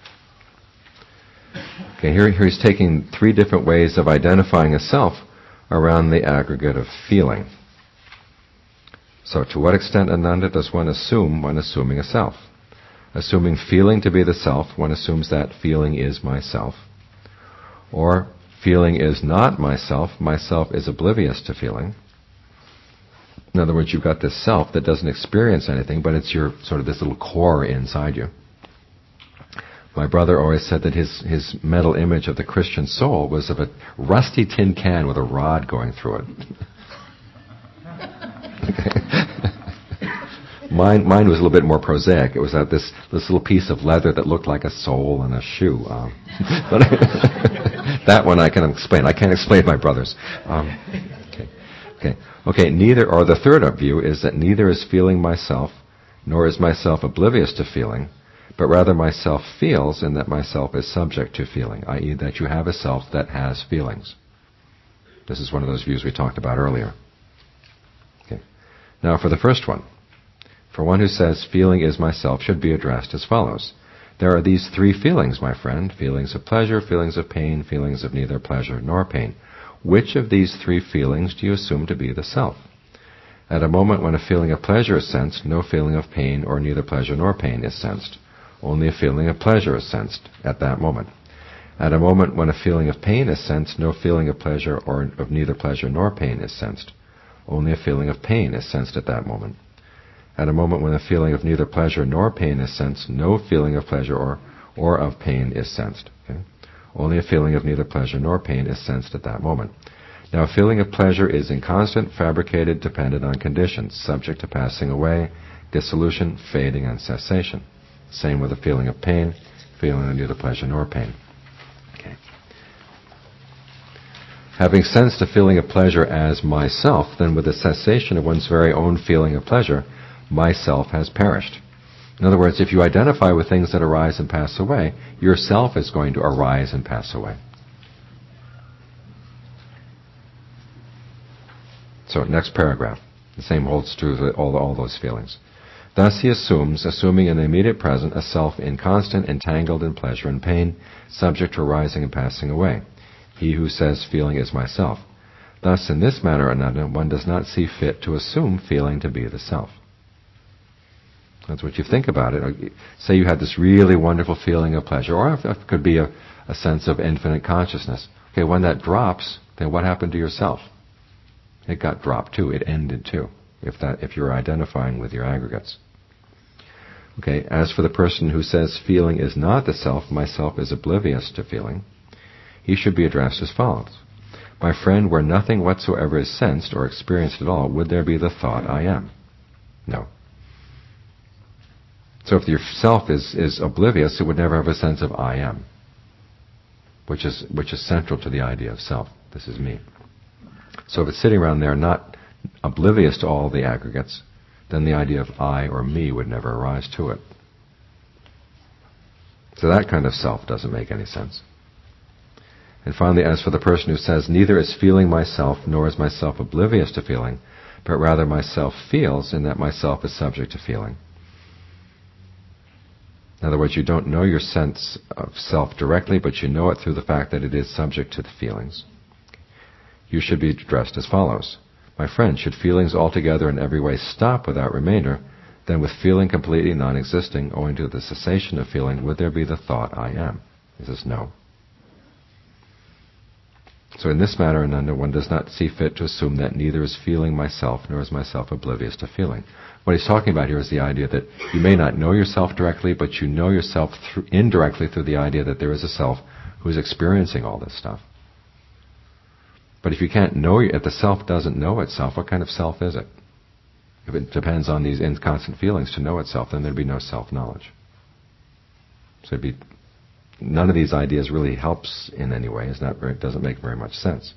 Okay, here, here he's taking three different ways of identifying a self around the aggregate of feeling. So, to what extent, Ananda, does one assume when assuming a self? Assuming feeling to be the self, one assumes that feeling is myself. Or, feeling is not myself, myself is oblivious to feeling. In other words, you've got this self that doesn't experience anything, but it's your sort of this little core inside you. My brother always said that his, his mental image of the Christian soul was of a rusty tin can with a rod going through it. mine, mine was a little bit more prosaic. It was uh, this, this little piece of leather that looked like a sole and a shoe. Um, but that one I can explain. I can't explain my brother's. Um, okay. Okay. Okay. Neither, or the third view is that neither is feeling myself, nor is myself oblivious to feeling, but rather myself feels, in that myself is subject to feeling, that is, that you have a self that has feelings. This is one of those views we talked about earlier. Okay. Now for the first one. For one who says feeling is myself should be addressed as follows. There are these three feelings, my friend, feelings of pleasure, feelings of pain, feelings of neither pleasure nor pain. Which of these three feelings do you assume to be the self? At a moment when a feeling of pleasure is sensed, no feeling of pain or neither pleasure nor pain is sensed. Only a feeling of pleasure is sensed at that moment. At a moment when a feeling of pain is sensed, no feeling of pleasure or of neither pleasure nor pain is sensed. Only a feeling of pain is sensed at that moment. At a moment when a feeling of neither pleasure nor pain is sensed, no feeling of pleasure or, or of pain is sensed. Okay? Only a feeling of neither pleasure nor pain is sensed at that moment. Now, a feeling of pleasure is inconstant, fabricated, dependent on conditions, subject to passing away, dissolution, fading, and cessation. Same with a feeling of pain, feeling of neither pleasure nor pain. Okay. Having sensed a feeling of pleasure as myself, then with the cessation of one's very own feeling of pleasure, myself has perished. In other words, if you identify with things that arise and pass away, yourself is going to arise and pass away. So, next paragraph. The same holds true for all, all those feelings. Thus he assumes, assuming in the immediate present, a self inconstant, entangled in pleasure and pain, subject to arising and passing away. He who says feeling is myself. Thus, in this manner, another, one does not see fit to assume feeling to be the self. That's what you think about it. Say you had this really wonderful feeling of pleasure, or it could be a, a sense of infinite consciousness. Okay, when that drops, then what happened to yourself? It got dropped too. It ended too, if that if you're identifying with your aggregates. Okay, as for the person who says feeling is not the self, myself is oblivious to feeling, he should be addressed as follows. My friend, where nothing whatsoever is sensed or experienced at all, would there be the thought I am? No. So if your self is, is oblivious, it would never have a sense of I am, which is which is central to the idea of self. This is me. So if it's sitting around there not oblivious to all the aggregates, then the idea of I or me would never arise to it. So that kind of self doesn't make any sense. And finally, as for the person who says, neither is feeling myself, nor is myself oblivious to feeling, but rather myself feels in that myself is subject to feeling. In other words, you don't know your sense of self directly, but you know it through the fact that it is subject to the feelings. You should be addressed as follows. My friend, should feelings altogether in every way stop without remainder, then with feeling completely non-existing, owing to the cessation of feeling, would there be the thought I am? He says no. So in this matter, Ananda, one does not see fit to assume that neither is feeling myself, nor is myself oblivious to feeling. What he's talking about here is the idea that you may not know yourself directly, but you know yourself through, indirectly through the idea that there is a self who's experiencing all this stuff. But if you can't know, if the self doesn't know itself, what kind of self is it? If it depends on these inconstant feelings to know itself, then there'd be no self-knowledge. So it'd be, none of these ideas really helps in any way. It's not very, it doesn't make very much sense.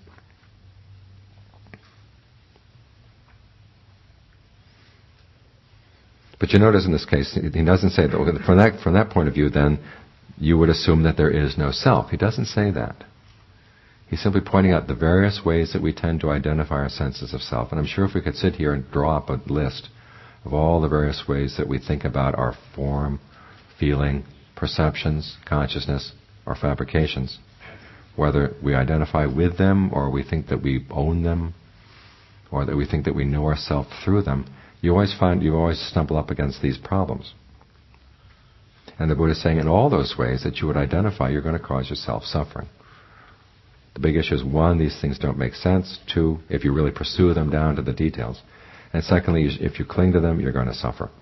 But you notice in this case, he doesn't say that from that from that point of view, then you would assume that there is no self. He doesn't say that. He's simply pointing out the various ways that we tend to identify our senses of self. And I'm sure if we could sit here and draw up a list of all the various ways that we think about our form, feeling, perceptions, consciousness, or fabrications, whether we identify with them or we think that we own them or that we think that we know ourselves through them, you always find, you always stumble up against these problems. And the Buddha is saying in all those ways that you would identify, you're going to cause yourself suffering. The big issue is, one, these things don't make sense. Two, if you really pursue them down to the details. And secondly, if you cling to them, you're going to suffer.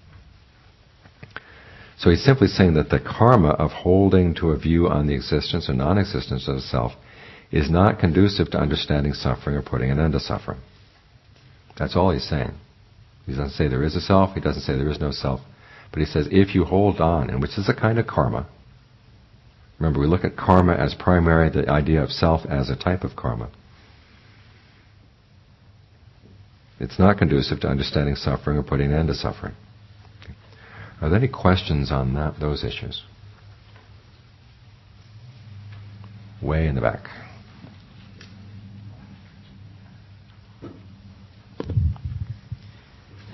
So he's simply saying that the karma of holding to a view on the existence or non-existence of the self is not conducive to understanding suffering or putting an end to suffering. That's all he's saying. He doesn't say there is a self, he doesn't say there is no self. But he says if you hold on, and which is a kind of karma. Remember, we look at karma as primary, the idea of self as a type of karma. It's not conducive to understanding suffering or putting an end to suffering. Okay. Are there any questions on that, those issues? Way in the back.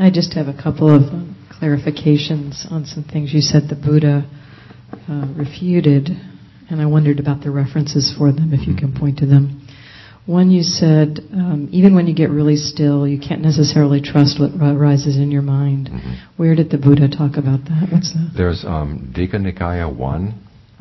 I just have a couple of um, clarifications on some things you said the Buddha uh, refuted, and I wondered about the references for them, if you can point to them. One, you said, um, even when you get really still, you can't necessarily trust what arises in your mind. Mm-hmm. Where did the Buddha talk about that? What's that? There's um, Digha Nikaya one.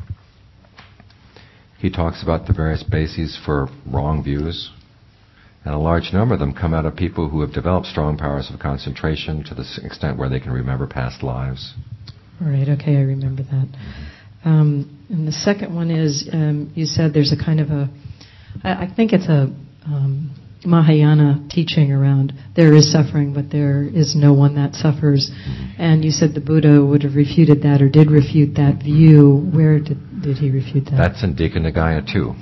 He talks about the various bases for wrong views. And a large number of them come out of people who have developed strong powers of concentration to the extent where they can remember past lives. All right, okay, I remember that. Um, and the second one is, um, you said there's a kind of a, I, I think it's a um, Mahayana teaching around there is suffering, but there is no one that suffers. And you said the Buddha would have refuted that or did refute that view. Where did, did he refute that? That's in Digha Nikaya too.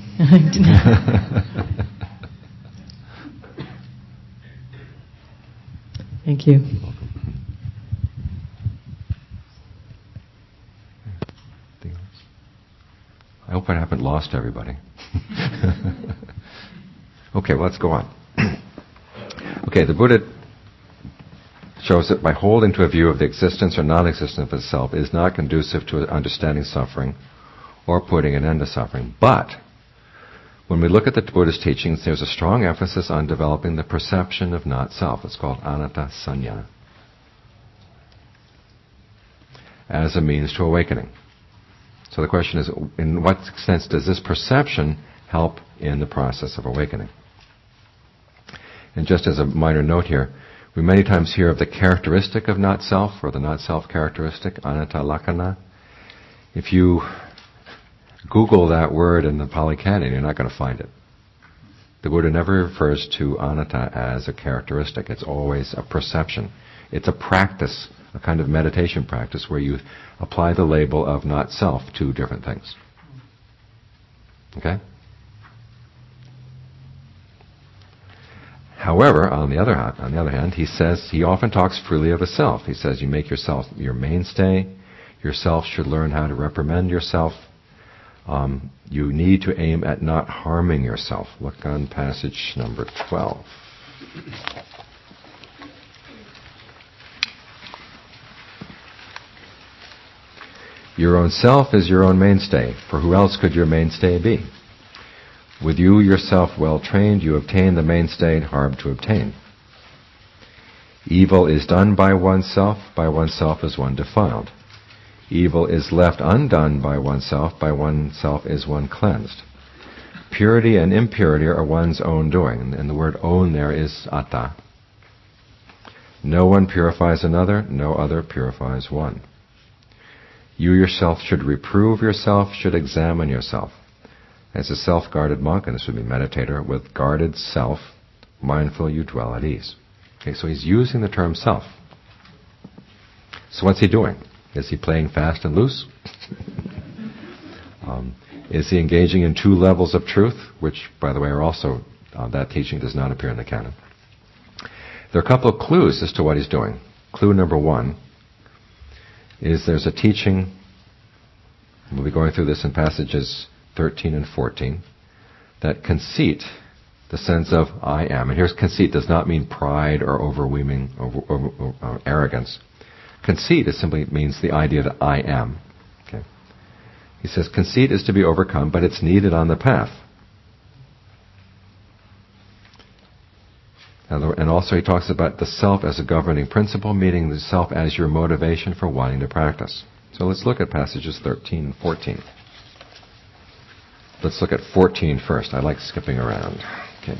Thank you. I hope I haven't lost everybody. Okay, well, let's go on. Okay, the Buddha shows that by holding to a view of the existence or non-existence of itself is not conducive to understanding suffering or putting an end to suffering. But when we look at the Buddha's teachings, there's a strong emphasis on developing the perception of not-self. It's called anatta sanya, as a means to awakening. So the question is, in what sense does this perception help in the process of awakening? And just as a minor note here, we many times hear of the characteristic of not-self, or the not-self characteristic, anatta lakkhana. If you Google that word in the Pali Canon, you're not going to find it. The Buddha never refers to anatta as a characteristic. It's always a perception. It's a practice, a kind of meditation practice where you apply the label of not-self to different things. Okay? However, on the other hand, on the other hand, he says he often talks freely of a self. He says you make yourself your mainstay. Yourself should learn how to reprimand yourself. Um, you need to aim at not harming yourself. Look on passage number twelve. Your own self is your own mainstay, for who else could your mainstay be? With you, yourself well trained, you obtain the mainstay hard to obtain. Evil is done by oneself, by oneself is one defiled. Evil is left undone by oneself, by oneself is one cleansed. Purity and impurity are one's own doing, and the word own there is atta. No one purifies another, no other purifies one. You yourself should reprove yourself, should examine yourself. As a self-guarded monk, and this would be meditator, with guarded self, mindful you dwell at ease. Okay, so he's using the term self. So what's he doing? Is he playing fast and loose? um, is he engaging in two levels of truth, which, by the way, are also, uh, that teaching does not appear in the canon. There are a couple of clues as to what he's doing. Clue number one is there's a teaching, we'll be going through this in passages thirteen and fourteen, that conceit, the sense of I am, and here's conceit does not mean pride or overweening over, over, uh, arrogance. Conceit is simply means the idea that I am. Okay. He says conceit is to be overcome, but it's needed on the path. And also he talks about the self as a governing principle, meaning the self as your motivation for wanting to practice. So let's look at passages thirteen and fourteen. Let's look at fourteen first. I like skipping around. Okay.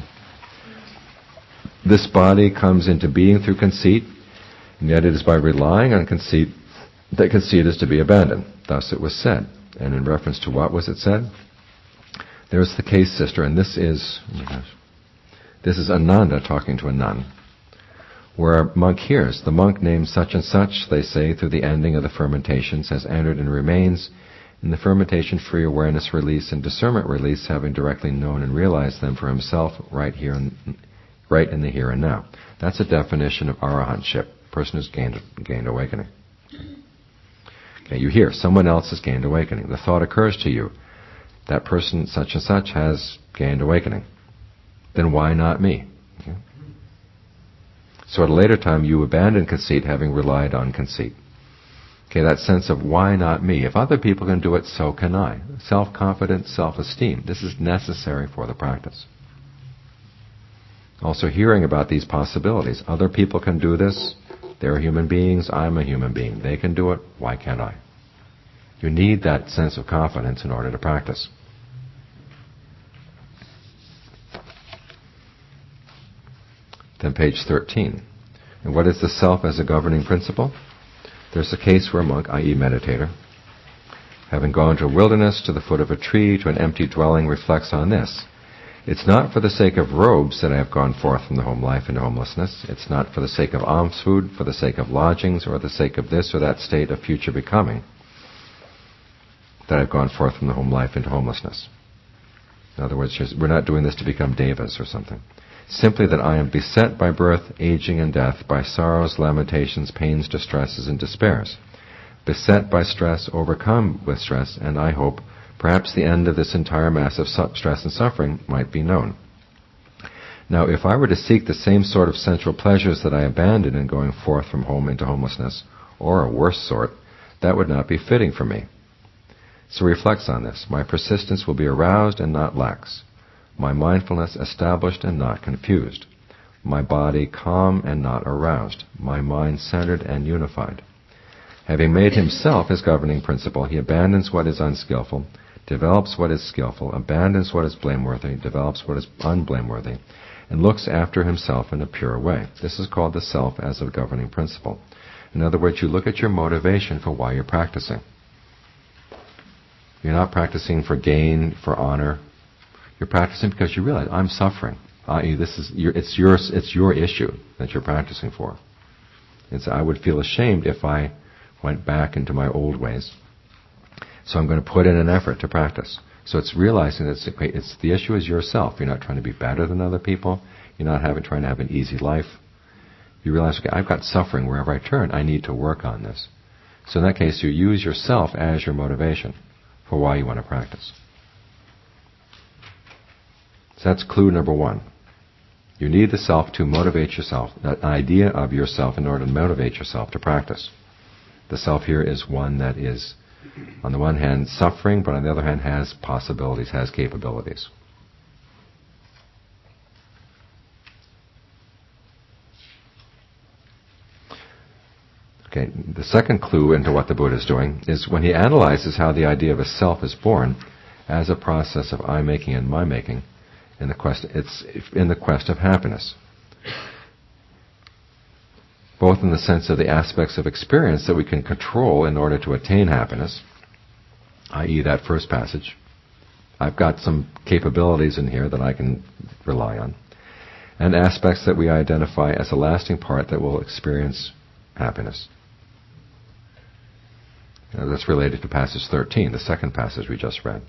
This body comes into being through conceit, and yet it is by relying on conceit that conceit is to be abandoned. Thus it was said. And in reference to what was it said? There's the case, sister, and this is, oh my gosh, this is Ananda talking to a nun, where a monk hears, the monk named such and such, they say, through the ending of the fermentations, has entered and remains in the fermentation-free awareness release and discernment release, having directly known and realized them for himself right here, in, right in the here and now. That's a definition of arahantship, person who's gained, gained awakening. Okay, you hear, someone else has gained awakening. The thought occurs to you, that person such and such has gained awakening. Then why not me? Okay. So at a later time you abandon conceit having relied on conceit. Okay, that sense of why not me? If other people can do it, so can I. Self-confidence, self-esteem. This is necessary for the practice. Also hearing about these possibilities. Other people can do this. They're human beings. I'm a human being. They can do it. Why can't I? You need that sense of confidence in order to practice. Then page thirteen. And what is the self as a governing principle? There's a case where a monk, that is meditator, having gone to a wilderness, to the foot of a tree, to an empty dwelling, reflects on this. It's not for the sake of robes that I have gone forth from the home life into homelessness. It's not for the sake of alms food, for the sake of lodgings, or the sake of this or that state of future becoming that I've gone forth from the home life into homelessness. In other words, we're not doing this to become devas or something. Simply that I am beset by birth, aging, and death, by sorrows, lamentations, pains, distresses, and despairs. Beset by stress, overcome with stress, and I hope perhaps the end of this entire mass of stress and suffering might be known. Now, if I were to seek the same sort of sensual pleasures that I abandoned in going forth from home into homelessness, or a worse sort, that would not be fitting for me. So reflects on this. My persistence will be aroused and not lax. My mindfulness established and not confused. My body calm and not aroused. My mind centered and unified. Having made himself his governing principle, he abandons what is unskillful, develops what is skillful, abandons what is blameworthy, develops what is unblameworthy, and looks after himself in a pure way. This is called the self as a governing principle. In other words, you look at your motivation for why you're practicing. You're not practicing for gain, for honor. You're practicing because you realize, I'm suffering. that is, this is your, it's, your, it's your issue that you're practicing for. It's, I would feel ashamed if I went back into my old ways. So I'm going to put in an effort to practice. So it's realizing that it's, it's, the issue is yourself. You're not trying to be better than other people. You're not having, trying to have an easy life. You realize, okay, I've got suffering wherever I turn. I need to work on this. So in that case, you use yourself as your motivation for why you want to practice. So that's clue number one. You need the self to motivate yourself, that idea of yourself in order to motivate yourself to practice. The self here is one that is, on the one hand, suffering, but on the other hand has possibilities, has capabilities. Okay, the second clue into what the Buddha is doing is when he analyzes how the idea of a self is born as a process of I-making and my-making, in the quest, it's in the quest of happiness. Both in the sense of the aspects of experience that we can control in order to attain happiness, that is that first passage. I've got some capabilities in here that I can rely on. And aspects that we identify as a lasting part that will experience happiness. Now, that's related to passage thirteen, the second passage we just read.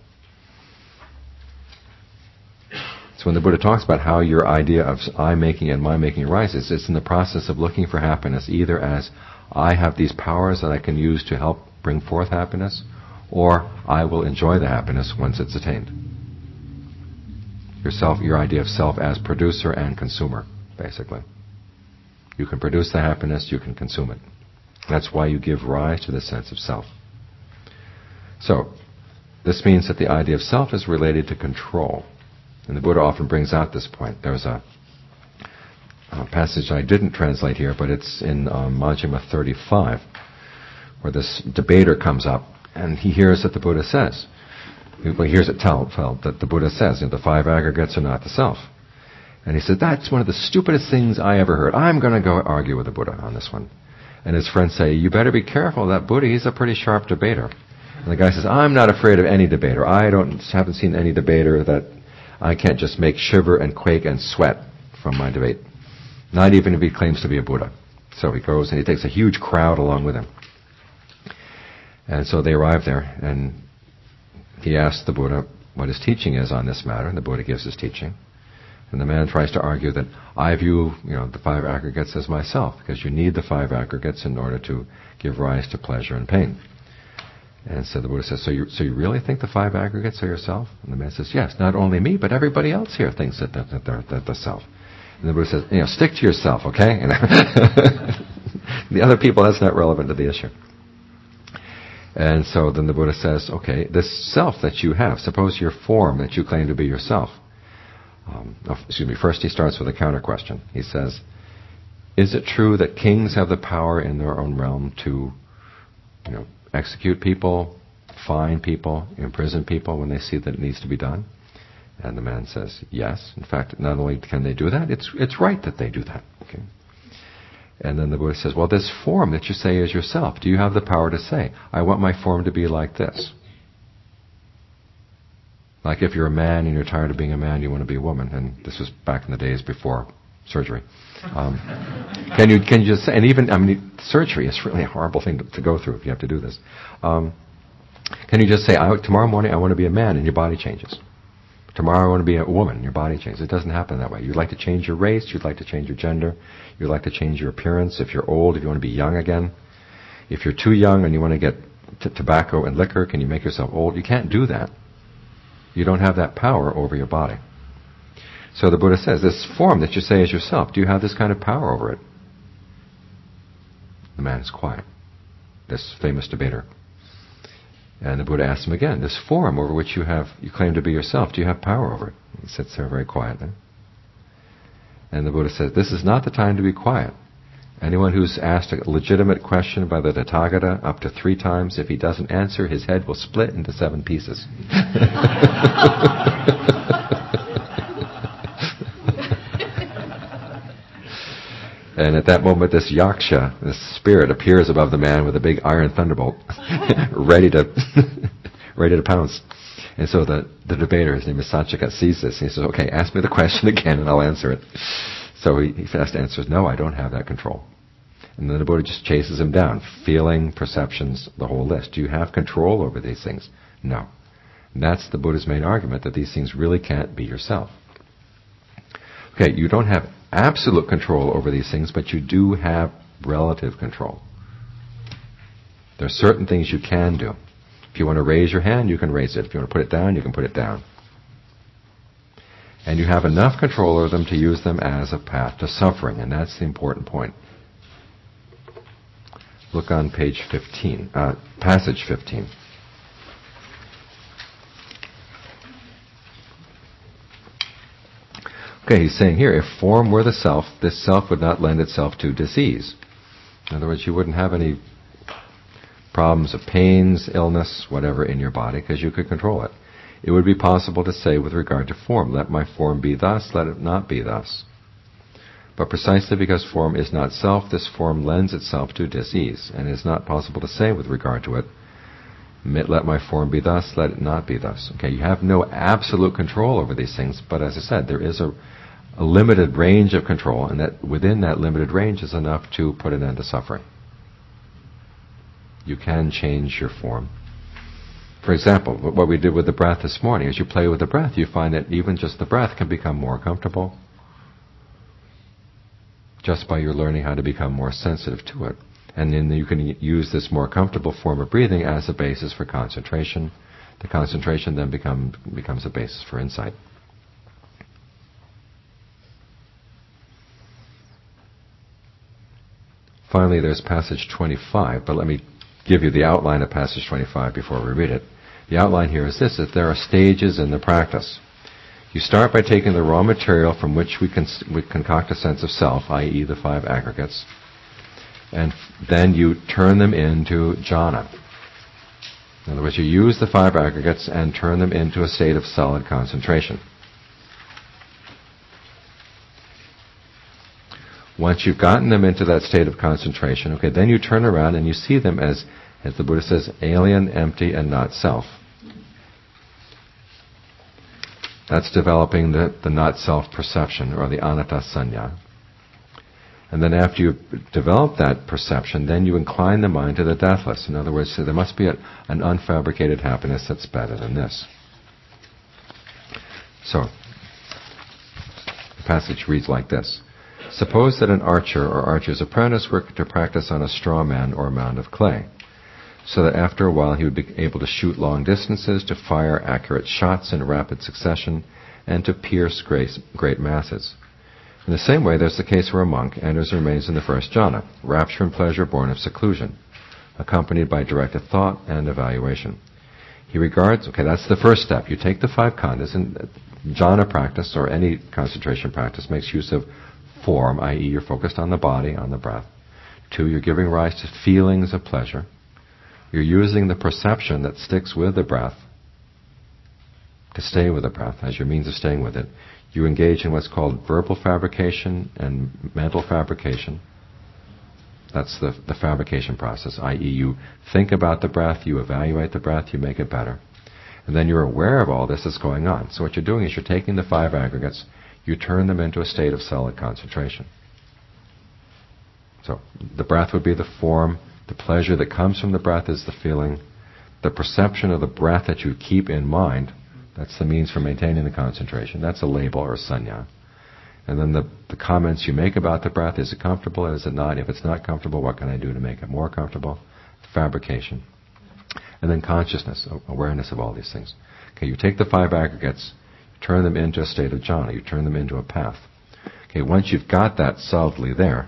So when the Buddha talks about how your idea of I-making and my-making arises, it's in the process of looking for happiness, either as I have these powers that I can use to help bring forth happiness, or I will enjoy the happiness once it's attained. Yourself, your idea of self as producer and consumer, basically. You can produce the happiness, you can consume it. That's why you give rise to the sense of self. So, this means that the idea of self is related to control. And the Buddha often brings out this point. There's a, a passage I didn't translate here, but it's in um, Majjhima thirty-five, where this debater comes up, and he hears that the Buddha says, well, he hears it tell, tell that the Buddha says, you know, the five aggregates are not the self. And he said, that's one of the stupidest things I ever heard. I'm going to go argue with the Buddha on this one. And his friends say, you better be careful, that Buddha, he's a pretty sharp debater. And the guy says, I'm not afraid of any debater. I don't haven't seen any debater that I can't just make shiver and quake and sweat from my debate. Not even if he claims to be a Buddha. So he goes and he takes a huge crowd along with him. And so they arrive there, and he asks the Buddha what his teaching is on this matter, and the Buddha gives his teaching. And the man tries to argue that I view, you know, the five aggregates as myself, because you need the five aggregates in order to give rise to pleasure and pain. And so the Buddha says, so you, so you really think the five aggregates are yourself? And the man says, yes, not only me, but everybody else here thinks that, that, that they're, that the self. And the Buddha says, you know, stick to yourself, okay? And the other people, that's not relevant to the issue. And so then the Buddha says, okay, this self that you have, suppose your form that you claim to be yourself. Um, excuse me, first he starts with a counter question. He says, is it true that kings have the power in their own realm to, you know, execute people, fine people, imprison people when they see that it needs to be done? And the man says, yes. In fact, not only can they do that, it's it's right that they do that. Okay. And then the Buddha says, well, this form that you say is yourself, do you have the power to say, I want my form to be like this? Like if you're a man and you're tired of being a man, you want to be a woman. And this was back in the days before surgery. Um, can you can you just say, and even, I mean, surgery is really a horrible thing to, to go through if you have to do this. Um, can you just say, I, tomorrow morning I want to be a man, and your body changes. Tomorrow I want to be a woman, your body changes. It doesn't happen that way. You'd like to change your race, you'd like to change your gender, you'd like to change your appearance. If you're old, if you want to be young again. If you're too young and you want to get t- tobacco and liquor, can you make yourself old? You can't do that. You don't have that power over your body. So the Buddha says, this form that you say is yourself, do you have this kind of power over it? The man is quiet. This famous debater. And the Buddha asks him again, this form over which you have, you claim to be yourself, do you have power over it? He sits there very quietly. And the Buddha says, this is not the time to be quiet. Anyone who's asked a legitimate question by the Tathagata up to three times, if he doesn't answer, his head will split into seven pieces. And at that moment, this yaksha, this spirit, appears above the man with a big iron thunderbolt, ready to ready to pounce. And so the, the debater, his name is Sachika, sees this, and he says, okay, ask me the question again and I'll answer it. So he, he fast answers, no, I don't have that control. And then the Buddha just chases him down, feeling, perceptions, the whole list. Do you have control over these things? No. And that's the Buddha's main argument, that these things really can't be yourself. Okay, you don't have absolute control over these things, but you do have relative control. There are certain things you can do. If you want to raise your hand, you can raise it. If you want to put it down, you can put it down. And you have enough control over them to use them as a path to suffering, and that's the important point. Look on page fifteen, uh, passage fifteen. Okay, he's saying here, if form were the self, this self would not lend itself to disease. In other words, you wouldn't have any problems of pains, illness, whatever in your body, because you could control it. It would be possible to say with regard to form, let my form be thus, let it not be thus. But precisely because form is not self, this form lends itself to disease, and it is not possible to say with regard to it, let my form be thus, let it not be thus. Okay, you have no absolute control over these things, but as I said, there is a, a limited range of control, and that within that limited range is enough to put an end to suffering. You can change your form. For example, what we did with the breath this morning, as you play with the breath, you find that even just the breath can become more comfortable, just by your learning how to become more sensitive to it. And then you can use this more comfortable form of breathing as a basis for concentration. The concentration then become, becomes a basis for insight. Finally, there's passage twenty-five, but let me give you the outline of passage twenty-five before we read it. The outline here is this, that there are stages in the practice. You start by taking the raw material from which we, can, we concoct a sense of self, that is the five aggregates, and f- then you turn them into jhana. In other words, you use the five aggregates and turn them into a state of solid concentration. Once you've gotten them into that state of concentration, okay, then you turn around and you see them as, as the Buddha says, alien, empty, and not self. That's developing the, the not self perception, or the anatta sanya. And then after you've developed that perception, then you incline the mind to the deathless. In other words, so there must be a, an unfabricated happiness that's better than this. So, the passage reads like this. Suppose that an archer or archer's apprentice were to practice on a straw man or a mound of clay, so that after a while he would be able to shoot long distances, to fire accurate shots in rapid succession, and to pierce great, great masses. In the same way, there's the case where a monk enters and remains in the first jhana, rapture and pleasure born of seclusion, accompanied by directed thought and evaluation. He regards, okay, that's the first step. You take the five khandhas, and jhana practice, or any concentration practice, makes use of form, that is you're focused on the body, on the breath. Two, you're giving rise to feelings of pleasure. You're using the perception that sticks with the breath to stay with the breath as your means of staying with it. You engage in what's called verbal fabrication and mental fabrication. That's the, the fabrication process, that is you think about the breath, you evaluate the breath, you make it better. And then you're aware of all this that's going on. So what you're doing is you're taking the five aggregates, you turn them into a state of solid concentration. So the breath would be the form, the pleasure that comes from the breath is the feeling, the perception of the breath that you keep in mind, that's the means for maintaining the concentration. That's a label or a sanya. And then the, the comments you make about the breath, is it comfortable, is it not? If it's not comfortable, what can I do to make it more comfortable? Fabrication. And then consciousness, awareness of all these things. Okay, you take the five aggregates, you turn them into a state of jhana, you turn them into a path. Okay, once you've got that solidly there,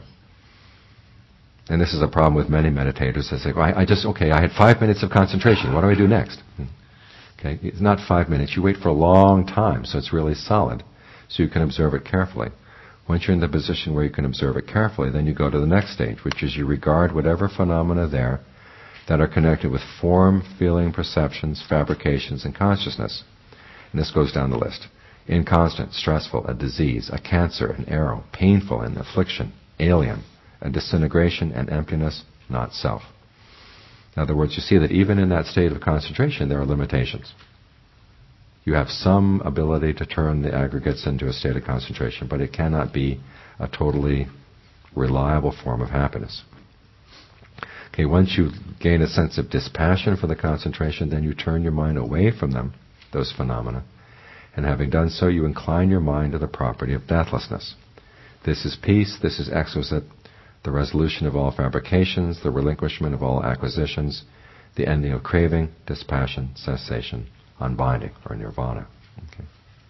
and this is a problem with many meditators, they say, well, I, I just, okay, I had five minutes of concentration, what do I do next? Okay, it's not five minutes, you wait for a long time, so it's really solid, so you can observe it carefully. Once you're in the position where you can observe it carefully, then you go to the next stage, which is you regard whatever phenomena there that are connected with form, feeling, perceptions, fabrications, and consciousness. And this goes down the list. Inconstant, stressful, a disease, a cancer, an arrow, painful, an affliction, alien, a disintegration, and emptiness, not self. In other words, you see that even in that state of concentration, there are limitations. You have some ability to turn the aggregates into a state of concentration, but it cannot be a totally reliable form of happiness. Okay, once you gain a sense of dispassion for the concentration, then you turn your mind away from them, those phenomena, and having done so, you incline your mind to the property of deathlessness. This is peace, this is exquisite, the resolution of all fabrications, the relinquishment of all acquisitions, the ending of craving, dispassion, cessation, unbinding, or nirvana. Okay.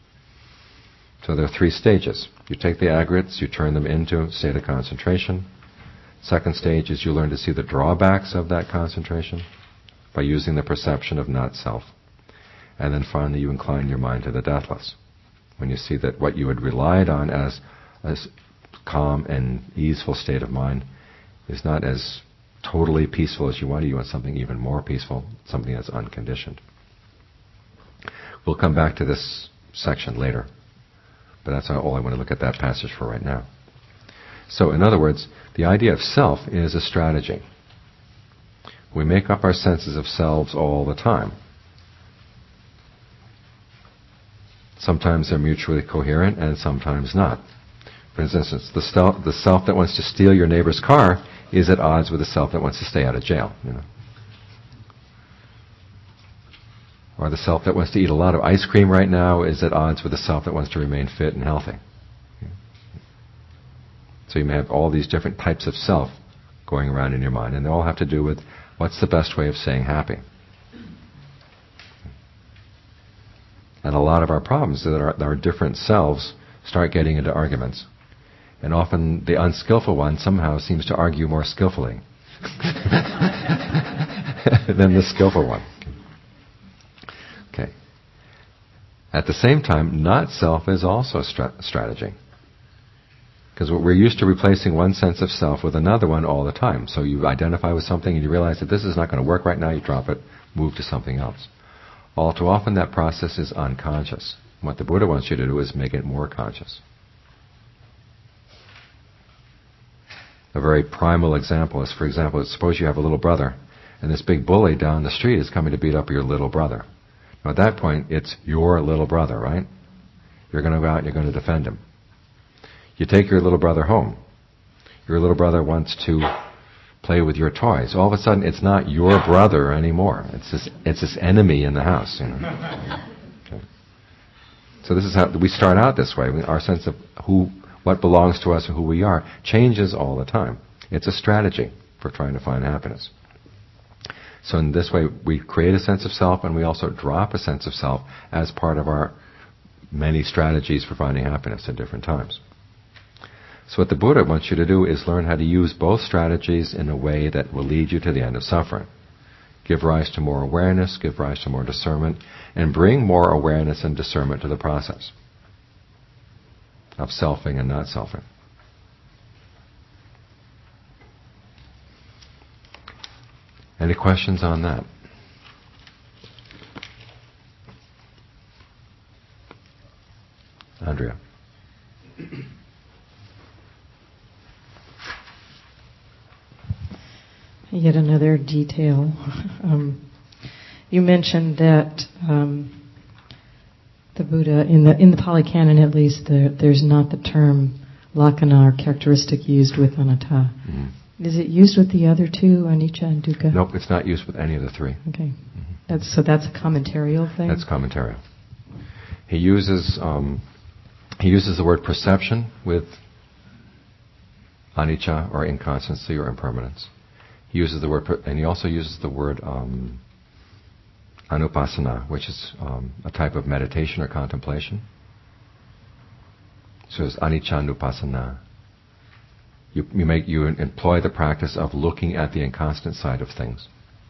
So there are three stages. You take the aggregates, you turn them into a state of concentration. Second stage is you learn to see the drawbacks of that concentration by using the perception of not self. And then finally you incline your mind to the deathless. When you see that what you had relied on as a calm and easeful state of mind is not as totally peaceful as you want, you want something even more peaceful, something that's unconditioned. We'll come back to this section later, but that's all I want to look at that passage for right now. So, in other words, the idea of self is a strategy. We make up our senses of selves all the time. Sometimes they're mutually coherent and sometimes not. For instance, the self, the self that wants to steal your neighbor's car is at odds with the self that wants to stay out of jail, you know. Or the self that wants to eat a lot of ice cream right now is at odds with the self that wants to remain fit and healthy. So you may have all these different types of self going around in your mind, and they all have to do with what's the best way of staying happy. And a lot of our problems is that our, our different selves start getting into arguments. And often the unskillful one somehow seems to argue more skillfully than the skillful one. Okay. At the same time, not self is also a stra- strategy. Because we're used to replacing one sense of self with another one all the time. So you identify with something and you realize that this is not going to work right now, you drop it, move to something else. All too often that process is unconscious. What the Buddha wants you to do is make it more conscious. A very primal example is, for example, suppose you have a little brother and this big bully down the street is coming to beat up your little brother. Now at that point, it's your little brother, right? You're going to go out and you're going to defend him. You take your little brother home. Your little brother wants to play with your toys. All of a sudden, it's not your brother anymore. It's this, it's this enemy in the house. You know? Okay. So this is how we start out this way. Our sense of who, what belongs to us and who we are changes all the time. It's a strategy for trying to find happiness. So in this way, we create a sense of self and we also drop a sense of self as part of our many strategies for finding happiness at different times. So what the Buddha wants you to do is learn how to use both strategies in a way that will lead you to the end of suffering. Give rise to more awareness, give rise to more discernment, and bring more awareness and discernment to the process of selfing and not selfing. Any questions on that? Andrea. Yet another detail. Um, you mentioned that um, the Buddha, in the in the Pali Canon at least, there, there's not the term lakkhana or characteristic used with anatta. Mm-hmm. Is it used with the other two, anicca and dukkha? Nope, it's not used with any of the three. Okay, mm-hmm. that's so that's a commentarial thing. That's commentarial. He uses um, he uses the word perception with anicca or inconstancy or impermanence. He uses the word, and he also uses the word um, anupassana, which is um, a type of meditation or contemplation. So it's anicca-nupassana. You, you make you employ the practice of looking at the inconstant side of things.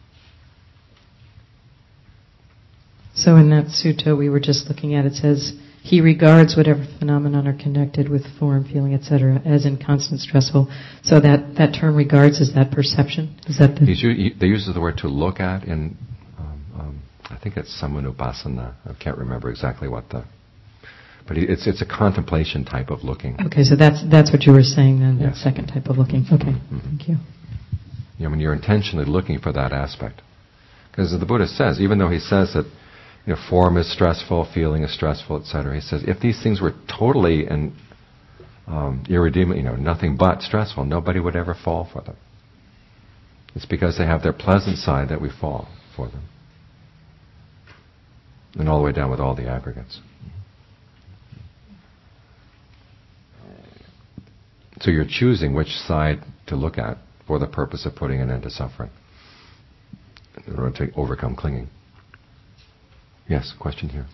So in that sutta we were just looking at, it says, he regards whatever phenomenon are connected with form, feeling, et cetera, as inconstant, stressful. So that, that term regards, is that perception? Is that the... He's, he, they use the word to look at in, um, um, I think it's samanupassana. I can't remember exactly what the... But it's it's a contemplation type of looking. Okay, so that's that's what you were saying then, that yes. second type of looking. Okay, mm-hmm. Thank you. You know, when you're intentionally looking for that aspect. Because the Buddha says, even though he says that you know, form is stressful, feeling is stressful, et cetera. He says, if these things were totally and um, irredeemable, you know, nothing but stressful, nobody would ever fall for them. It's because they have their pleasant side that we fall for them. And all the way down with all the aggregates. So you're choosing which side to look at for the purpose of putting an end to suffering, in order to overcome clinging. Yes, question here.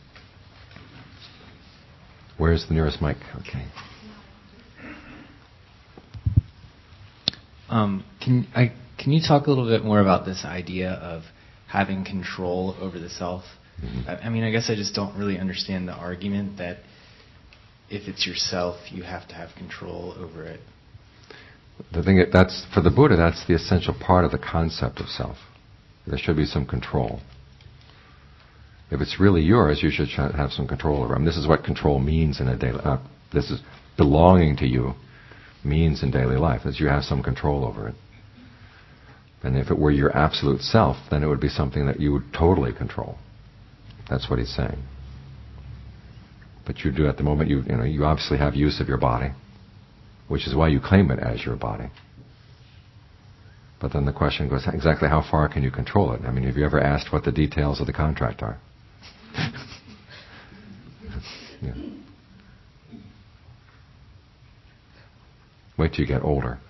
Where's the nearest mic? Okay. Um, can I can you talk a little bit more about this idea of having control over the self? Mm-hmm. I, I mean, I guess I just don't really understand the argument that if it's yourself, you have to have control over it. The thing that that's for the Buddha, that's the essential part of the concept of self. There should be some control. If it's really yours, you should have some control over it. I mean, this is what control means in a daily. Uh, this is belonging to you means in daily life, is you have some control over it. And if it were your absolute self, then it would be something that you would totally control. That's what he's saying. But you do at the moment. You you know you obviously have use of your body, which is why you claim it as your body. But then the question goes, exactly how far can you control it? I mean, have you ever asked what the details of the contract are? Yeah. Wait till you get older.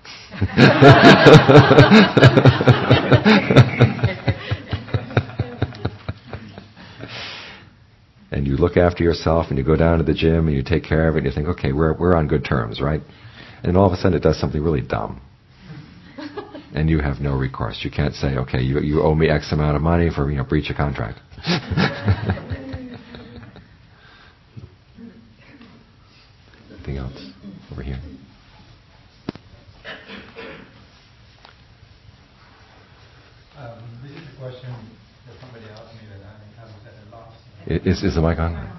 And you look after yourself, and you go down to the gym, and you take care of it, and you think, okay, we're we're on good terms, right? And all of a sudden it does something really dumb. And you have no recourse. You can't say, okay, you you owe me X amount of money for, you know, breach of contract. Anything else? Over here. Um, this is a question that somebody asked me that I haven't said a lot. Is, is the mic on?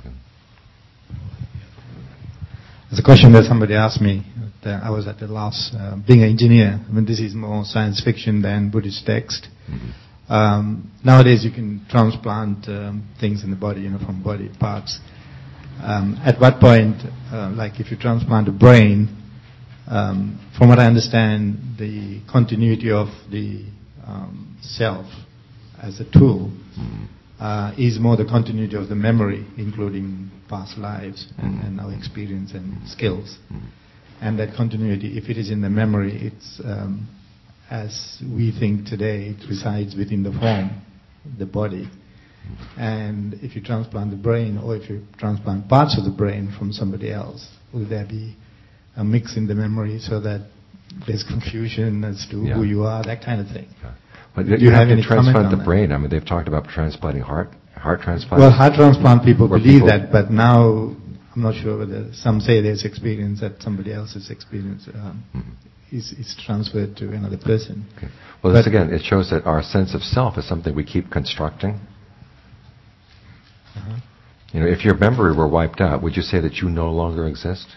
It's a question that somebody asked me. That I was at the last, uh, being an engineer. I mean, this is more science fiction than Buddhist text. Mm-hmm. Um, nowadays, you can transplant um, things in the body, you know, from body parts. Um, at what point, uh, like if you transplant a brain, um, from what I understand, the continuity of the um, self as a tool mm-hmm. uh, is more the continuity of the memory, including past lives and, mm-hmm. and our experience and skills. Mm-hmm. And that continuity, if it is in the memory, it's um, as we think today, it resides within the form, the body. And if you transplant the brain, or if you transplant parts of the brain from somebody else, will there be a mix in the memory so that there's confusion as to yeah. who you are, that kind of thing. Yeah. Well, Do you, you have, have to any comment transplant on the that? brain. I mean, they've talked about transplanting heart, heart transplant. Well, heart transplant people Where believe people- that, but now I'm not sure whether some say there's experience that somebody else's experience um, mm-hmm. is, is transferred to another person. Okay. Well, this again, it shows that our sense of self is something we keep constructing. Uh-huh. You know, if your memory were wiped out, would you say that you no longer exist?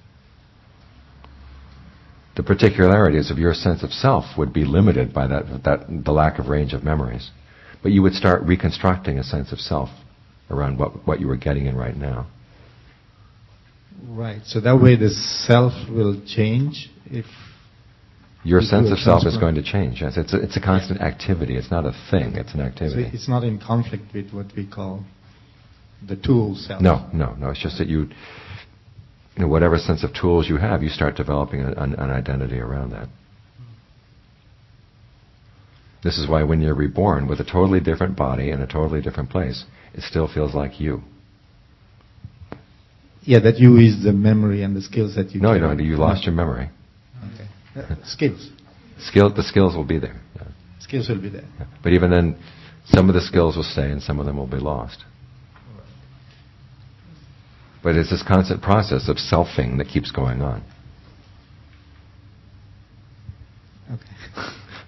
The particularities of your sense of self would be limited by that, that the lack of range of memories. But you would start reconstructing a sense of self around what, what you were getting in right now. Right. So that way the self will change if... Your if sense you of self is transplant. going to change. Yes, it's a, it's a constant activity. It's not a thing. It's an So activity. it's not in conflict with what we call the tool self. No, no, no. It's just that you, you know, whatever sense of tools you have, you start developing an, an, an identity around that. This is why when you're reborn with a totally different body in a totally different place, it still feels like you. Yeah, that you is the memory and the skills that you No, you carry. don't. You lost your memory. Okay. Uh, skills. Skill, the skills will be there. Yeah. Skills will be there. Yeah. But even then, some of the skills will stay and some of them will be lost. But it's this constant process of selfing that keeps going on. Okay.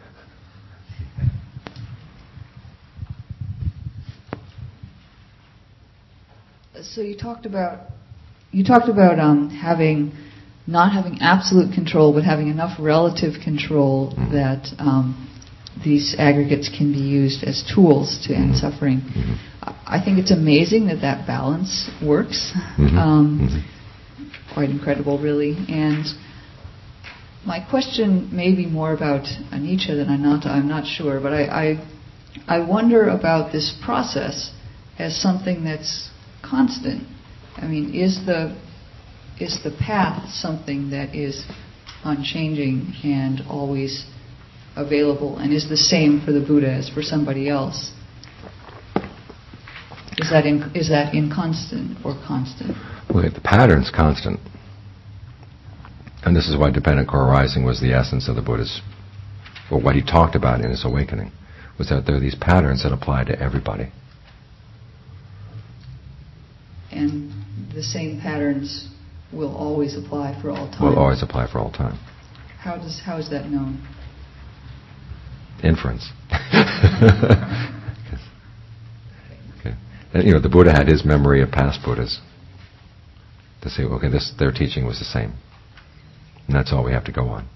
So you talked about you talked about um, having not having absolute control, but having enough relative control mm-hmm. that um, these aggregates can be used as tools to end mm-hmm. suffering. Mm-hmm. I think it's amazing that that balance works. Mm-hmm. Um, mm-hmm. Quite incredible, really. And my question may be more about Anicca than Anatta. I'm not sure, but I, I I wonder about this process as something that's constant. I mean, is the is the path something that is unchanging and always available, and is the same for the Buddha as for somebody else? Is that in, is that inconstant or constant? Well, the pattern's constant. And this is why dependent co-arising was the essence of the Buddha's, or what he talked about in his awakening, was that there are these patterns that apply to everybody. And the same patterns will always apply for all time. Will always apply for all time. How does how is that known? Inference. Okay. And, you know, the Buddha had his memory of past Buddhas to say, okay, this their teaching was the same, and that's all we have to go on.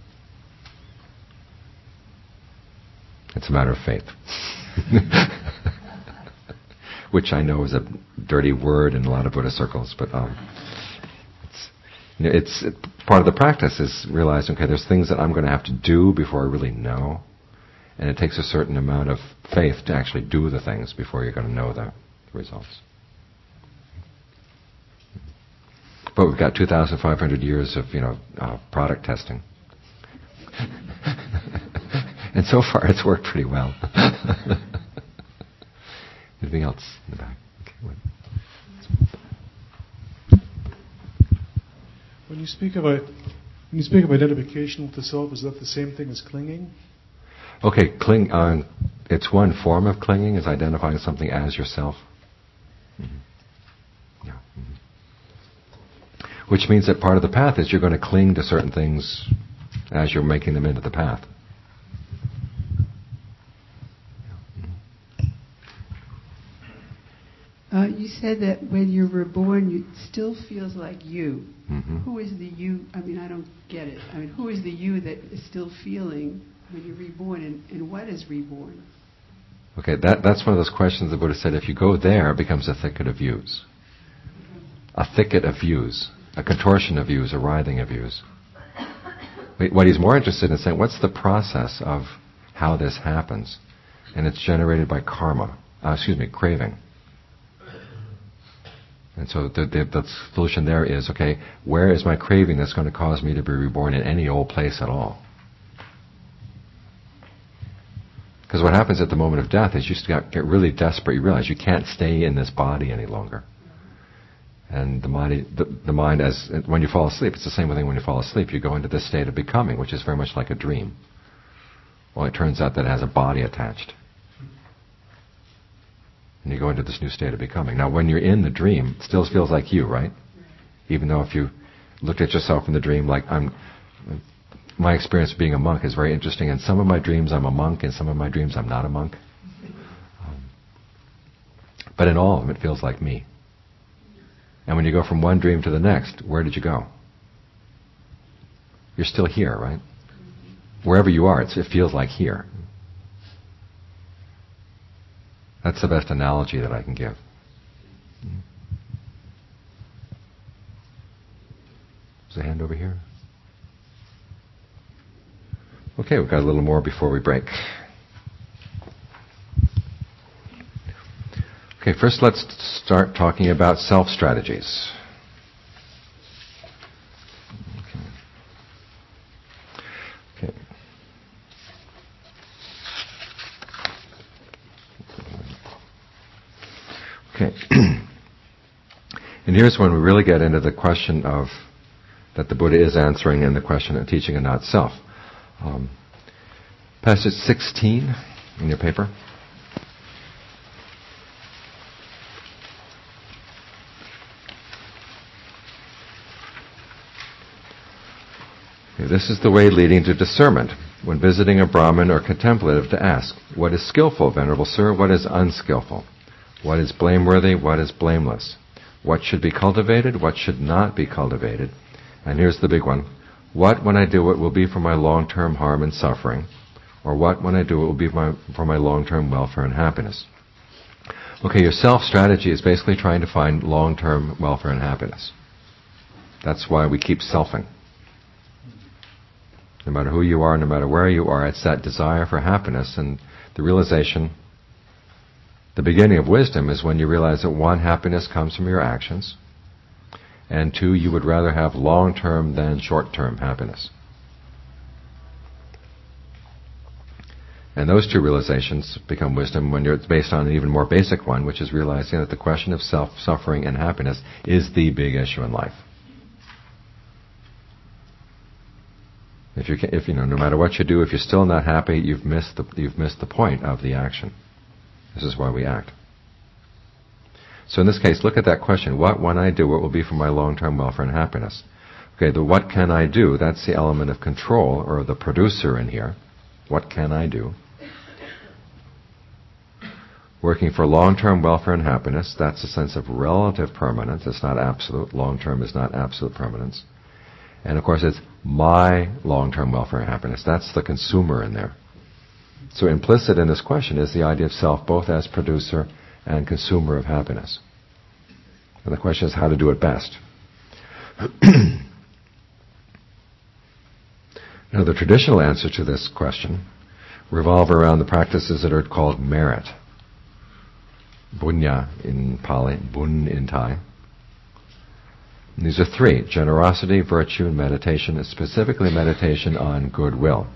It's a matter of faith. Which I know is a dirty word in a lot of Buddhist circles, but um, it's, you know, it's it, part of the practice is realizing, okay, there's things that I'm going to have to do before I really know, and it takes a certain amount of faith to actually do the things before you're going to know the, the results. But we've got two thousand five hundred years of, you know, uh, product testing, and so far it's worked pretty well. Anything else in the back? Okay, when you speak about when you speak of identification with the self, is that the same thing as clinging? Okay, cling. Uh, it's one form of clinging is identifying something as yourself. Mm-hmm. Yeah. Mm-hmm. Which means that part of the path is you're going to cling to certain things as you're making them into the path. Uh, you said that when you're reborn, it still feels like you. Mm-hmm. Who is the you? I mean, I don't get it. I mean, who is the you that is still feeling when you're reborn, and, and what is reborn? Okay, that that's one of those questions the Buddha said, if you go there, it becomes a thicket of views. A thicket of views. A contortion of views, a writhing of views. What he's more interested in saying, what's the process of how this happens? And it's generated by karma, uh, excuse me, craving. And so the, the, the solution there is, okay, where is my craving that's going to cause me to be reborn in any old place at all? Because what happens at the moment of death is you get really desperate. You realize you can't stay in this body any longer. And the mind, the, the mind, as when you fall asleep, it's the same thing when you fall asleep. You go into this state of becoming, which is very much like a dream. Well, it turns out that it has a body attached. And you go into this new state of becoming. Now, when you're in the dream, it still feels like you, right? Even though if you looked at yourself in the dream, like I'm, my experience of being a monk is very interesting. In some of my dreams, I'm a monk. In some of my dreams, I'm not a monk. Um, but in all of them, it feels like me. And when you go from one dream to the next, where did you go? You're still here, right? Wherever you are, it's, it feels like here. That's the best analogy that I can give. There's a hand over here. Okay, we've got a little more before we break. Okay, first let's start talking about self-strategies. Okay. Okay. Okay. And here's when we really get into the question of that the Buddha is answering in the question of teaching and not self. Um, passage sixteen in your paper. This is the way leading to discernment. When visiting a Brahmin or contemplative, to ask, what is skillful, Venerable Sir? What is unskillful? What is blameworthy? What is blameless? What should be cultivated? What should not be cultivated? And here's the big one. What, when I do it, will be for my long-term harm and suffering? Or what, when I do it, will be my, for my long-term welfare and happiness? Okay, your self-strategy is basically trying to find long-term welfare and happiness. That's why we keep selfing. No matter who you are, no matter where you are, it's that desire for happiness and the realization. The beginning of wisdom is when you realize that one, happiness comes from your actions, and two, you would rather have long-term than short-term happiness. And those two realizations become wisdom when you're based on an even more basic one, which is realizing that the question of self-suffering and happiness is the big issue in life. If you, can, if you know, no matter what you do, if you're still not happy, you've missed the you've missed the point of the action. This is why we act. So in this case, look at that question: what, when I do, it will be for my long-term welfare and happiness? Okay, the what can I do? That's the element of control, or the producer in here. What can I do? Working for long-term welfare and happiness. That's a sense of relative permanence. It's not absolute. Long-term is not absolute permanence. And of course, it's my long-term welfare and happiness. That's the consumer in there. So implicit in this question is the idea of self, both as producer and consumer of happiness. And the question is how to do it best. Now, the traditional answer to this question revolve around the practices that are called merit. Bunya in Pali, bun in Thai. And these are three: generosity, virtue, and meditation, and specifically meditation on goodwill.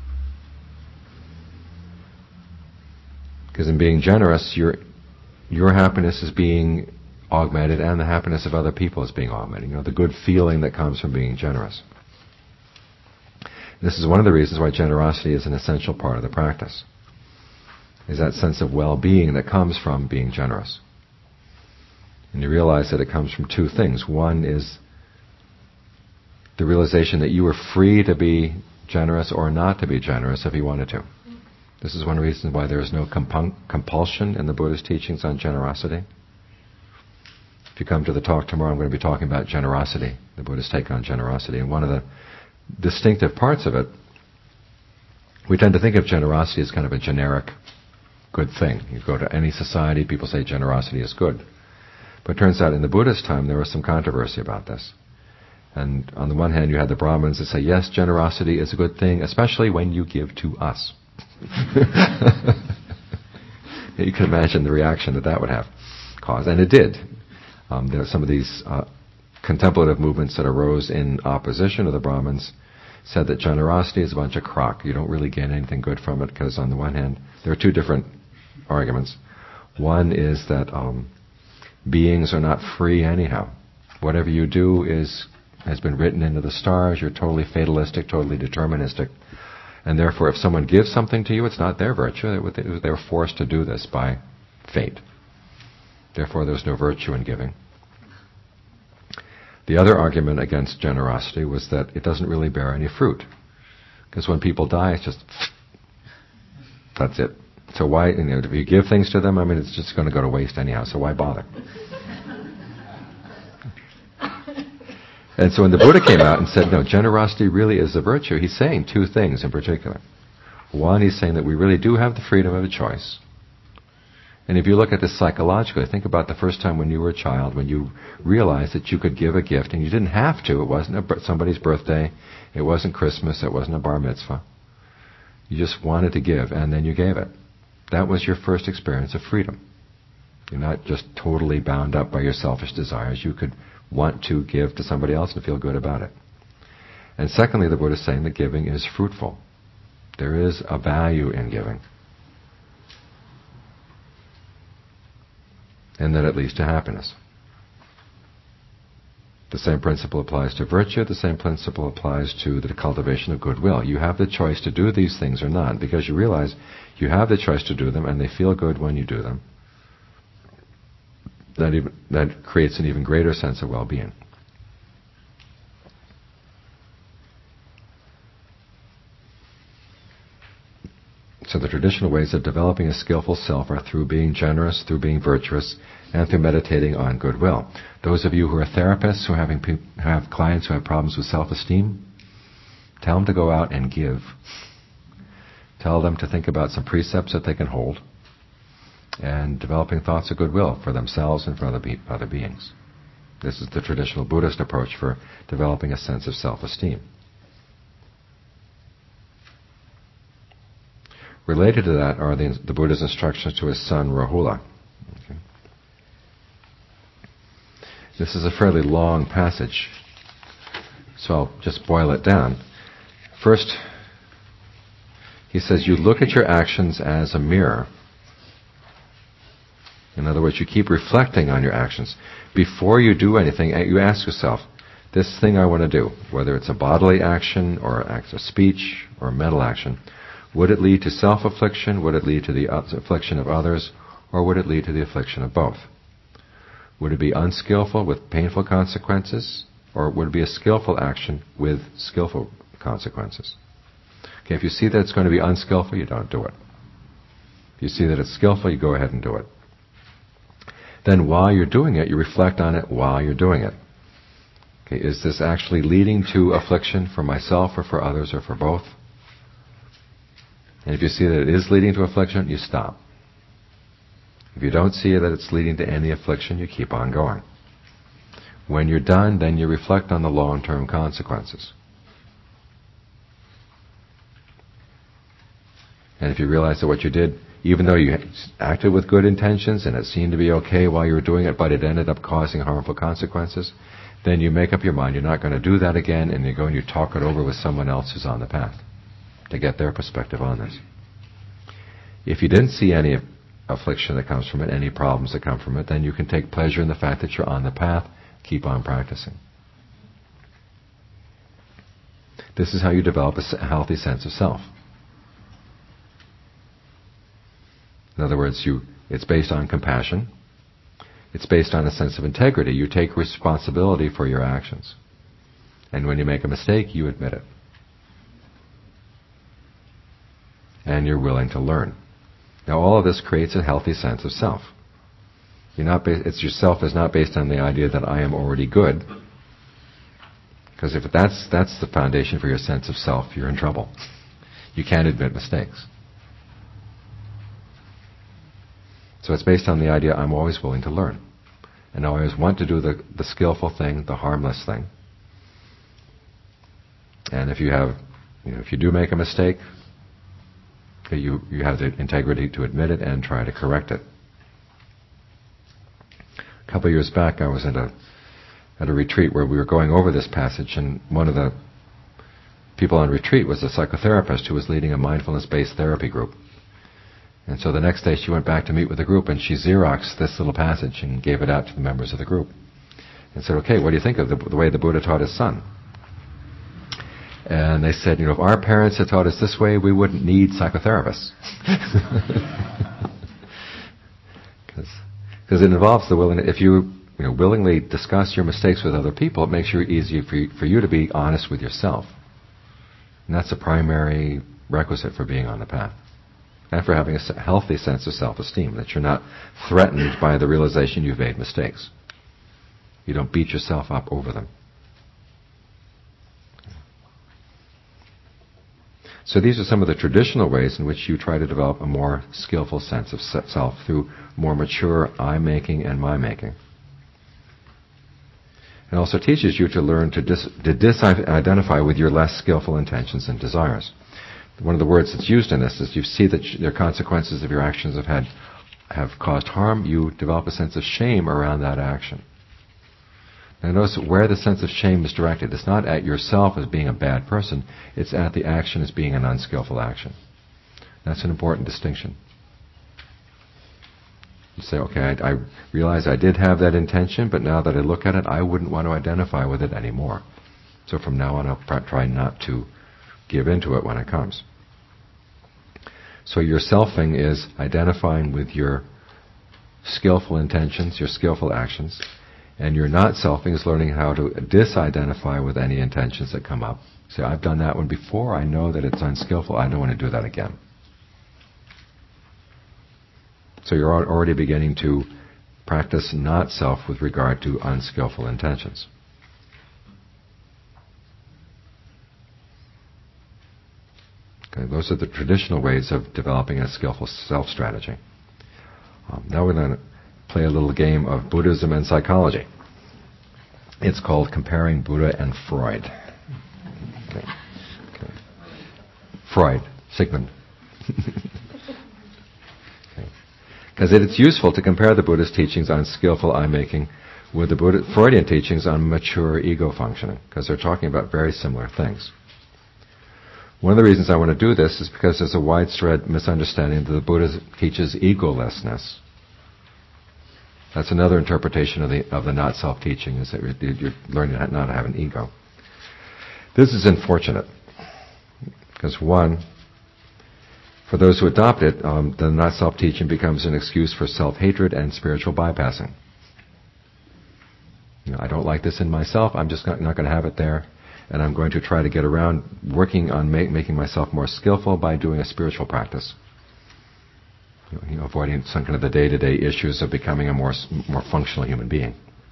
Because in being generous, your your happiness is being augmented, and the happiness of other people is being augmented. You know, the good feeling that comes from being generous. This is one of the reasons why generosity is an essential part of the practice. Is that sense of well-being that comes from being generous. And you realize that it comes from two things. One is the realization that you are free to be generous or not to be generous if you wanted to. This is one reason why there is no compun- compulsion in the Buddha's teachings on generosity. If you come to the talk tomorrow, I'm going to be talking about generosity, the Buddha's take on generosity. And one of the distinctive parts of it, we tend to think of generosity as kind of a generic good thing. You go to any society, people say generosity is good. But it turns out in the Buddha's time there was some controversy about this. And on the one hand you had the Brahmins that say, yes, generosity is a good thing, especially when you give to us. You can imagine the reaction that that would have caused. And it did. Um, there are some of these uh, contemplative movements that arose in opposition to the Brahmins said that generosity is a bunch of crock. You don't really get anything good from it because on the one hand, there are two different arguments. One is that um, beings are not free anyhow. Whatever you do is has been written into the stars. You're totally fatalistic, totally deterministic. And therefore, if someone gives something to you, it's not their virtue. They were forced to do this by fate. Therefore, there's no virtue in giving. The other argument against generosity was that it doesn't really bear any fruit. Because when people die, it's just, that's it. So why, you know, if you give things to them, I mean, it's just going to go to waste anyhow, so why bother? And so when the Buddha came out and said, no, generosity really is a virtue, he's saying two things in particular. One, he's saying that we really do have the freedom of a choice. And if you look at this psychologically, think about the first time when you were a child, when you realized that you could give a gift, and you didn't have to. It wasn't a, somebody's birthday, it wasn't Christmas, it wasn't a bar mitzvah. You just wanted to give, and then you gave it. That was your first experience of freedom. You're not just totally bound up by your selfish desires. You could want to give to somebody else and feel good about it. And secondly, the Buddha is saying that giving is fruitful. There is a value in giving. And that it leads to happiness. The same principle applies to virtue, the same principle applies to the cultivation of goodwill. You have the choice to do these things or not, because you realize you have the choice to do them and they feel good when you do them. That, even, that creates an even greater sense of well-being. So the traditional ways of developing a skillful self are through being generous, through being virtuous, and through meditating on goodwill. Those of you who are therapists, who are having pe- who have clients who have problems with self-esteem, tell them to go out and give. Tell them to think about some precepts that they can hold, and developing thoughts of goodwill for themselves and for other, be- other beings. This is the traditional Buddhist approach for developing a sense of self-esteem. Related to that are the, the Buddha's instructions to his son Rahula. Okay. This is a fairly long passage, so I'll just boil it down. First, he says, you look at your actions as a mirror. In other words, you keep reflecting on your actions. Before you do anything, you ask yourself, this thing I want to do, whether it's a bodily action or an act of speech or a mental action, would it lead to self-affliction? Would it lead to the affliction of others? Or would it lead to the affliction of both? Would it be unskillful with painful consequences? Or would it be a skillful action with skillful consequences? Okay, if you see that it's going to be unskillful, you don't do it. If you see that it's skillful, you go ahead and do it. Then while you're doing it, you reflect on it while you're doing it. Okay, is this actually leading to affliction for myself or for others or for both? And if you see that it is leading to affliction, you stop. If you don't see that it's leading to any affliction, you keep on going. When you're done, then you reflect on the long-term consequences. And if you realize that what you did, even though you acted with good intentions and it seemed to be okay while you were doing it, but it ended up causing harmful consequences, then you make up your mind you're not going to do that again, and you go and you talk it over with someone else who's on the path to get their perspective on this. If you didn't see any affliction that comes from it, any problems that come from it, then you can take pleasure in the fact that you're on the path, keep on practicing. This is how you develop a healthy sense of self. In other words, you, it's based on compassion. It's based on a sense of integrity. You take responsibility for your actions. And when you make a mistake, you admit it. And you're willing to learn. Now, all of this creates a healthy sense of self. You're not ba- it's yourself is not based on the idea that I am already good. Because if that's that's the foundation for your sense of self, you're in trouble. You can't admit mistakes. So it's based on the idea I'm always willing to learn. And I always want to do the, the skillful thing, the harmless thing. And if you have, you know, if you do make a mistake, You, you have the integrity to admit it and try to correct it. A couple of years back, I was at a at a retreat where we were going over this passage, and one of the people on retreat was a psychotherapist who was leading a mindfulness-based therapy group. And so the next day she went back to meet with the group, and she Xeroxed this little passage and gave it out to the members of the group. and said, okay, what do you think of the, the way the Buddha taught his son? And they said, you know, if our parents had taught us this way, we wouldn't need psychotherapists. Because it involves the willingness. If you, you know, willingly discuss your mistakes with other people, it makes it easier for you, for you to be honest with yourself. And that's the primary requisite for being on the path. And for having a healthy sense of self-esteem, that you're not threatened by the realization you've made mistakes. You don't beat yourself up over them. So these are some of the traditional ways in which you try to develop a more skillful sense of self through more mature I-making and my-making. It also teaches you to learn to, dis- to disidentify with your less skillful intentions and desires. One of the words that's used in this is you see that the consequences of your actions have had have caused harm, you develop a sense of shame around that action. Now notice where the sense of shame is directed. It's not at yourself as being a bad person, it's at the action as being an unskillful action. That's an important distinction. You say, okay, I, I realize I did have that intention, but now that I look at it, I wouldn't want to identify with it anymore. So from now on, I'll try not to give into it when it comes. So your selfing is identifying with your skillful intentions, your skillful actions, and your not selfing is learning how to disidentify with any intentions that come up. Say, I've done that one before, I know that it's unskillful, I don't want to do that again. So you're already beginning to practice not self with regard to unskillful intentions. Okay, those are the traditional ways of developing a skillful self-strategy. Um, now we're going to play a little game of Buddhism and psychology. It's called Comparing Buddha and Freud. Okay. Okay. Freud, Sigmund. Because okay. It's useful to compare the Buddhist teachings on skillful eye-making with the Buddha, Freudian teachings on mature ego functioning, because they're talking about very similar things. One of the reasons I want to do this is because there's a widespread misunderstanding that the Buddha teaches egolessness. That's another interpretation of the of the not-self teaching, is that you're, you're learning not to have an ego. This is unfortunate, because one, for those who adopt it, um, the not-self teaching becomes an excuse for self-hatred and spiritual bypassing. You know, I don't like this in myself, I'm just not, not going to have it there, and I'm going to try to get around working on make, making myself more skillful by doing a spiritual practice. You know, avoiding some kind of the day-to-day issues of becoming a more more functional human being.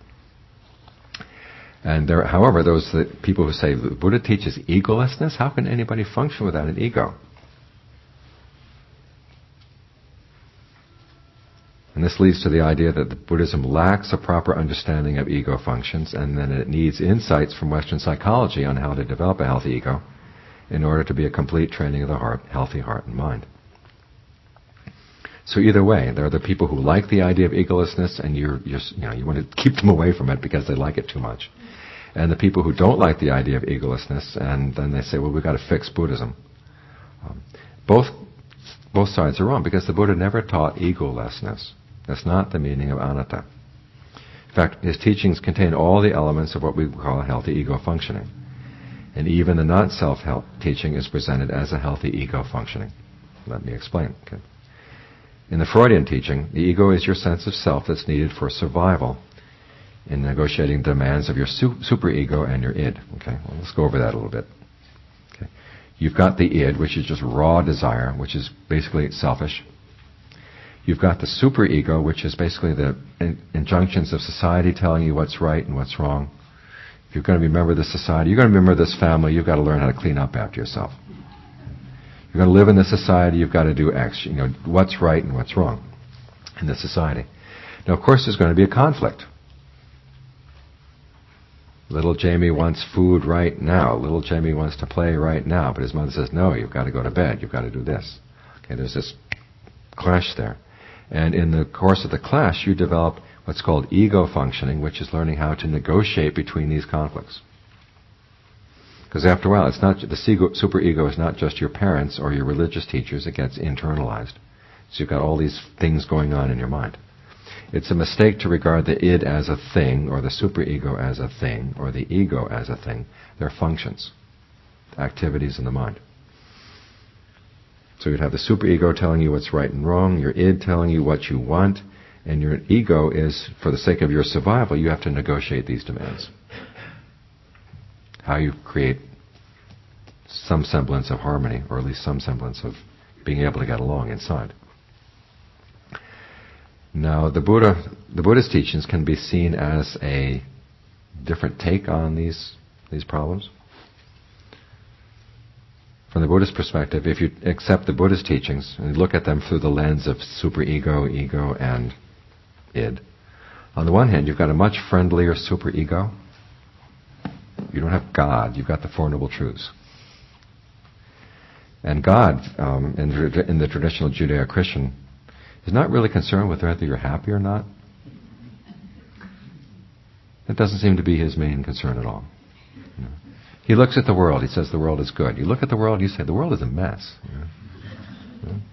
And there, however, those the people who say the Buddha teaches egolessness, how can anybody function without an ego? And this leads to the idea that the Buddhism lacks a proper understanding of ego functions, and then it needs insights from Western psychology on how to develop a healthy ego in order to be a complete training of the heart, healthy heart and mind. So either way, there are the people who like the idea of egolessness, and you're, you're, you know, you want to keep them away from it because they like it too much. And the people who don't like the idea of egolessness, and then they say, well, we've got to fix Buddhism. Um, both, both sides are wrong, because the Buddha never taught egolessness. That's not the meaning of anatta. In fact, his teachings contain all the elements of what we call healthy ego functioning. And even the not-self teaching is presented as a healthy ego functioning. Let me explain. Okay. In the Freudian teaching, the ego is your sense of self that's needed for survival in negotiating the demands of your su- superego and your id. Okay, well, let's go over that a little bit. Okay. You've got the id, which is just raw desire, which is basically selfish. You've got the superego, which is basically the in- injunctions of society telling you what's right and what's wrong. If you're going to be a member of this society, you're going to be a member of this family, you've got to learn how to clean up after yourself. You're going to live in this society, you've got to do X. You know, what's right and what's wrong in this society. Now, of course, there's going to be a conflict. Little Jamie wants food right now. Little Jamie wants to play right now. But his mother says, no, you've got to go to bed. You've got to do this. Okay, there's this clash there. And in the course of the clash, you develop what's called ego functioning, which is learning how to negotiate between these conflicts. Because after a while, it's not the superego is not just your parents or your religious teachers. It gets internalized. So you've got all these things going on in your mind. It's a mistake to regard the id as a thing, or the superego as a thing, or the ego as a thing. They're functions, activities in the mind. So you'd have the superego telling you what's right and wrong, your id telling you what you want, and your ego is, for the sake of your survival, you have to negotiate these demands. How you create some semblance of harmony, or at least some semblance of being able to get along inside. Now, the Buddha, the Buddha's teachings can be seen as a different take on these these problems. From the Buddhist perspective, if you accept the Buddha's teachings and look at them through the lens of superego, ego, and id, on the one hand, you've got a much friendlier superego. You don't have God, you've got the Four Noble Truths. And God, um, in, the, in the traditional Judeo-Christian, is not really concerned with whether you're happy or not. That doesn't seem to be his main concern at all. You know. He looks at the world, he says the world is good. You look at the world, you say the world is a mess. You know. You know.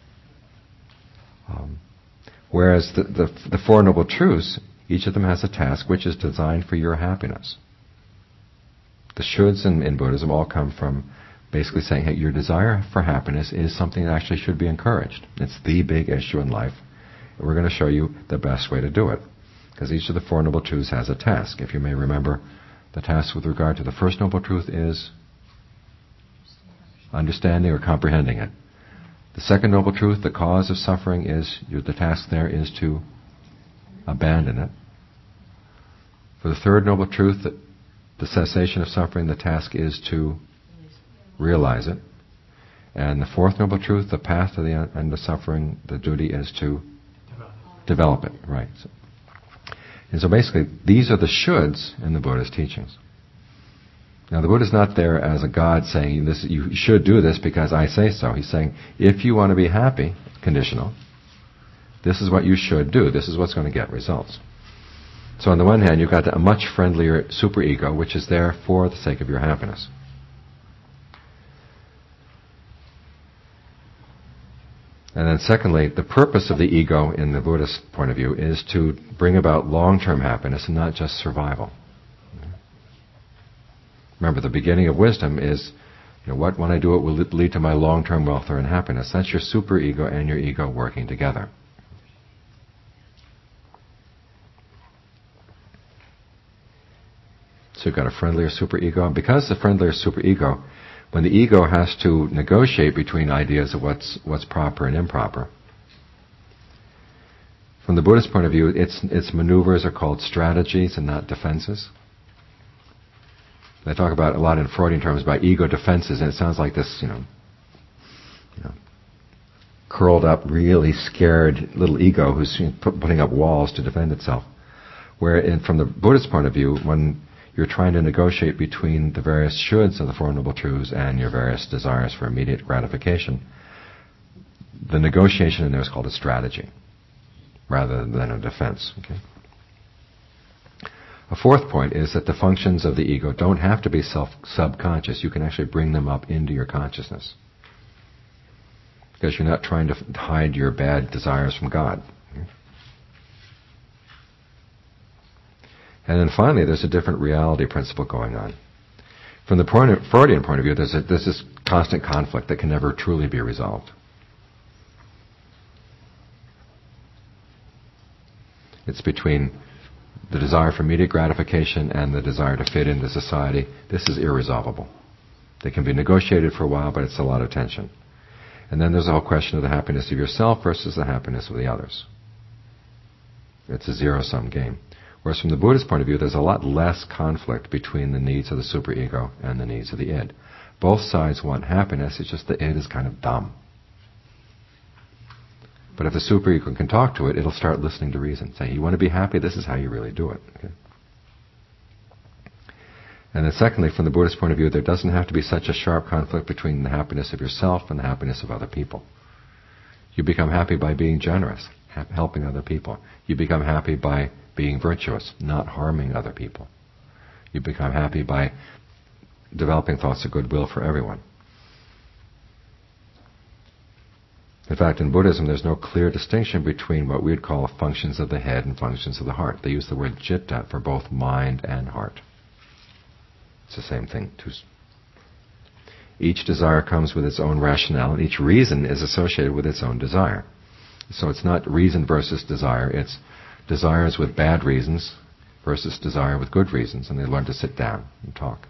Um, whereas the, the, the Four Noble Truths, each of them has a task which is designed for your happiness. The shoulds in, in Buddhism all come from basically saying, hey, your desire for happiness is something that actually should be encouraged. It's the big issue in life. And we're going to show you the best way to do it. Because each of the Four Noble Truths has a task. If you may remember, the task with regard to the first Noble Truth is understanding or comprehending it. The second Noble Truth, the cause of suffering, is, the task there is to abandon it. For the third Noble Truth, the, the cessation of suffering, the task is to realize it. And the fourth Noble Truth, the path to the end of suffering, the duty is to develop it. Right. So, and so basically, these are the shoulds in the Buddha's teachings. Now, the Buddha's not there as a God saying, "This you should do this because I say so." He's saying, if you want to be happy, conditional, this is what you should do. This is what's going to get results. So on the one hand, you've got a much friendlier superego, which is there for the sake of your happiness. And then secondly, the purpose of the ego in the Buddhist point of view is to bring about long-term happiness and not just survival. Remember, the beginning of wisdom is, you know, what when I do it will lead to my long-term welfare and happiness. That's your superego and your ego working together. So you've got a friendlier superego, and because the friendlier superego, when the ego has to negotiate between ideas of what's what's proper and improper, from the Buddhist point of view, its its maneuvers are called strategies and not defenses. They talk about a lot in Freudian terms about ego defenses, and it sounds like this, you know, you know, curled up, really scared little ego who's putting up walls to defend itself. Where, in, from the Buddhist point of view, when you're trying to negotiate between the various shoulds of the Four Noble Truths and your various desires for immediate gratification, the negotiation in there is called a strategy, rather than a defense. Okay? A fourth point is that the functions of the ego don't have to be self subconscious. You can actually bring them up into your consciousness, because you're not trying to hide your bad desires from God. And then finally, there's a different reality principle going on. From the point of, Freudian point of view, there's, a, there's this constant conflict that can never truly be resolved. It's between the desire for immediate gratification and the desire to fit into society. This is irresolvable. They can be negotiated for a while, but it's a lot of tension. And then there's the whole question of the happiness of yourself versus the happiness of the others. It's a zero-sum game. Whereas from the Buddhist point of view, there's a lot less conflict between the needs of the superego and the needs of the id. Both sides want happiness, it's just the id is kind of dumb. But if the superego can talk to it, it'll start listening to reason. Say, you want to be happy, this is how you really do it. Okay? And then secondly, from the Buddhist point of view, there doesn't have to be such a sharp conflict between the happiness of yourself and the happiness of other people. You become happy by being generous, ha- helping other people. You become happy by being virtuous, not harming other people. You become happy by developing thoughts of goodwill for everyone. In fact, in Buddhism, there's no clear distinction between what we would call functions of the head and functions of the heart. They use the word citta for both mind and heart. It's the same thing. Each desire comes with its own rationale, and each reason is associated with its own desire. So it's not reason versus desire, it's desires with bad reasons versus desire with good reasons, and they learn to sit down and talk.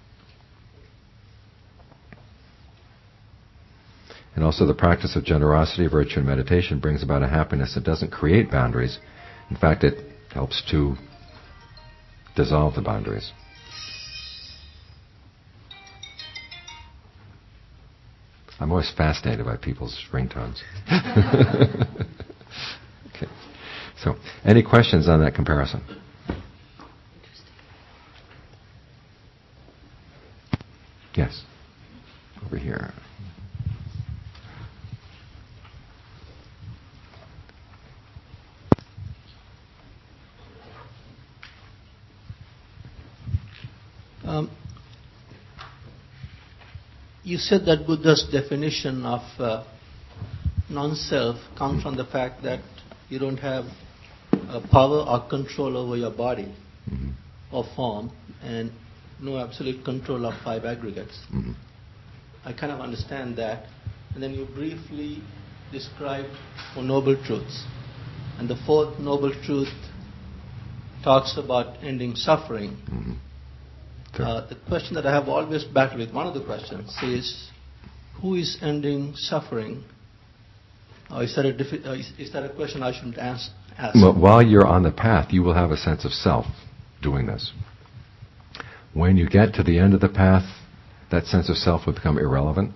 And also the practice of generosity, virtue, and meditation brings about a happiness that doesn't create boundaries. In fact, it helps to dissolve the boundaries. I'm always fascinated by people's ringtones. Okay. So, any questions on that comparison? Yes. Over here. Um, you said that Buddha's definition of uh, non-self comes from the fact that you don't have uh, power or control over your body mm-hmm. or form, and no absolute control of five aggregates. Mm-hmm. I kind of understand that. And then you briefly described four noble truths. And the fourth noble truth talks about ending suffering. Mm-hmm. Sure. Uh, the question that I have always battled with, one of the questions, is who is ending suffering? Uh, is, that a diffi- uh, is, is that a question I shouldn't ask? ask? Well, while you're on the path, you will have a sense of self doing this. When you get to the end of the path, that sense of self will become irrelevant.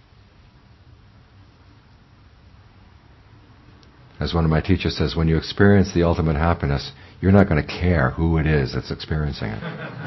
As one of my teachers says, when you experience the ultimate happiness, you're not going to care who it is that's experiencing it.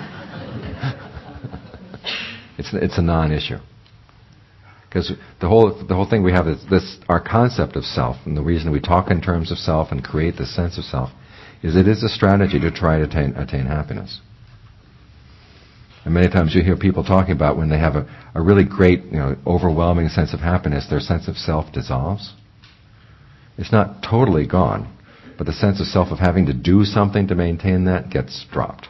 it's it's a non-issue. Because the whole the whole thing we have is this, our concept of self, and the reason we talk in terms of self and create this sense of self, is it is a strategy to try to attain, attain happiness. And many times you hear people talking about when they have a, a really great, you know, overwhelming sense of happiness, their sense of self dissolves. It's not totally gone, but the sense of self of having to do something to maintain that gets dropped.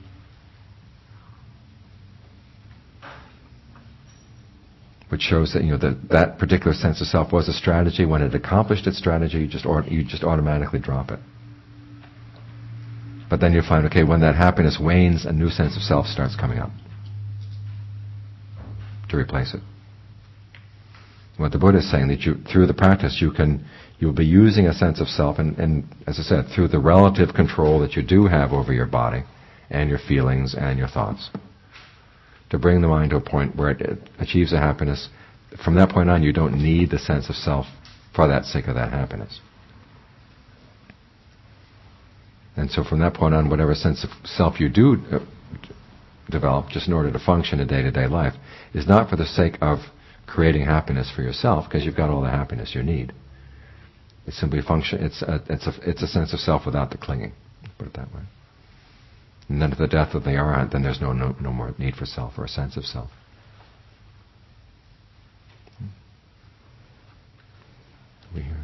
Which shows that, you know, that that particular sense of self was a strategy. When it accomplished its strategy, you just or, you just automatically drop it. But then you find, okay, when that happiness wanes, a new sense of self starts coming up to replace it. What the Buddha is saying, that you, through the practice, you can, you'll be using a sense of self, and, and as I said, through the relative control that you do have over your body and your feelings and your thoughts, to bring the mind to a point where it, it achieves a happiness. From that point on, you don't need the sense of self for that sake of that happiness. And so from that point on, whatever sense of self you do uh, develop, just in order to function in day-to-day life, is not for the sake of creating happiness for yourself, because you've got all the happiness you need. It's simply function. It's a, it's a, it's a sense of self without the clinging. Put it that way. And then at the death of the arahant, then there's no, no no more need for self or a sense of self. We hear.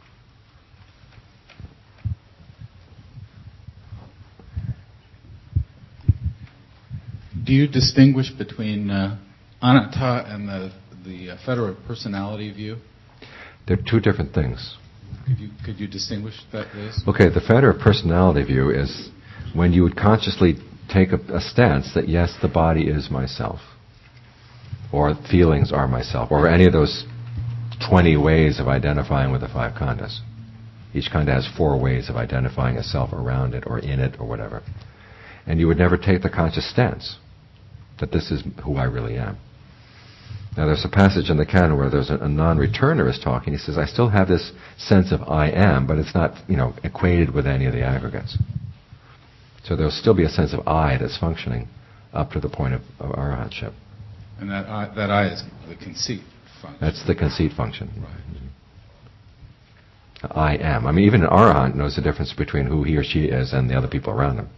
Do you distinguish between uh, anatta and the the uh, federal personality view? They're two different things. Could you could you distinguish that, please? Okay, the federal personality view is when you would consciously take a, a stance that yes, the body is myself, or feelings are myself, or any of those twenty ways of identifying with the five khandhas. Each khandha has four ways of identifying a self around it, or in it, or whatever. And you would never take the conscious stance that this is who I really am. Now there's a passage in the canon where there's a, a non-returner is talking. He says, I still have this sense of I am, but it's not, you know, equated with any of the aggregates. So there'll still be a sense of I that's functioning up to the point of, of arahantship. And that I, that I is the conceit function. That's the conceit function. Right. I am. I mean, even an arahant knows the difference between who he or she is and the other people around them.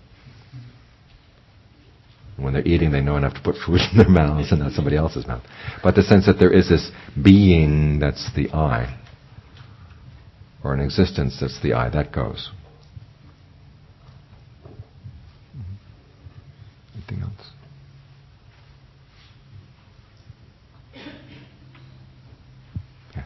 When they're eating, they know enough to put food in their mouths and not somebody else's mouth. But the sense that there is this being that's the I, or an existence that's the I that goes. Mm-hmm. Anything else? Yeah.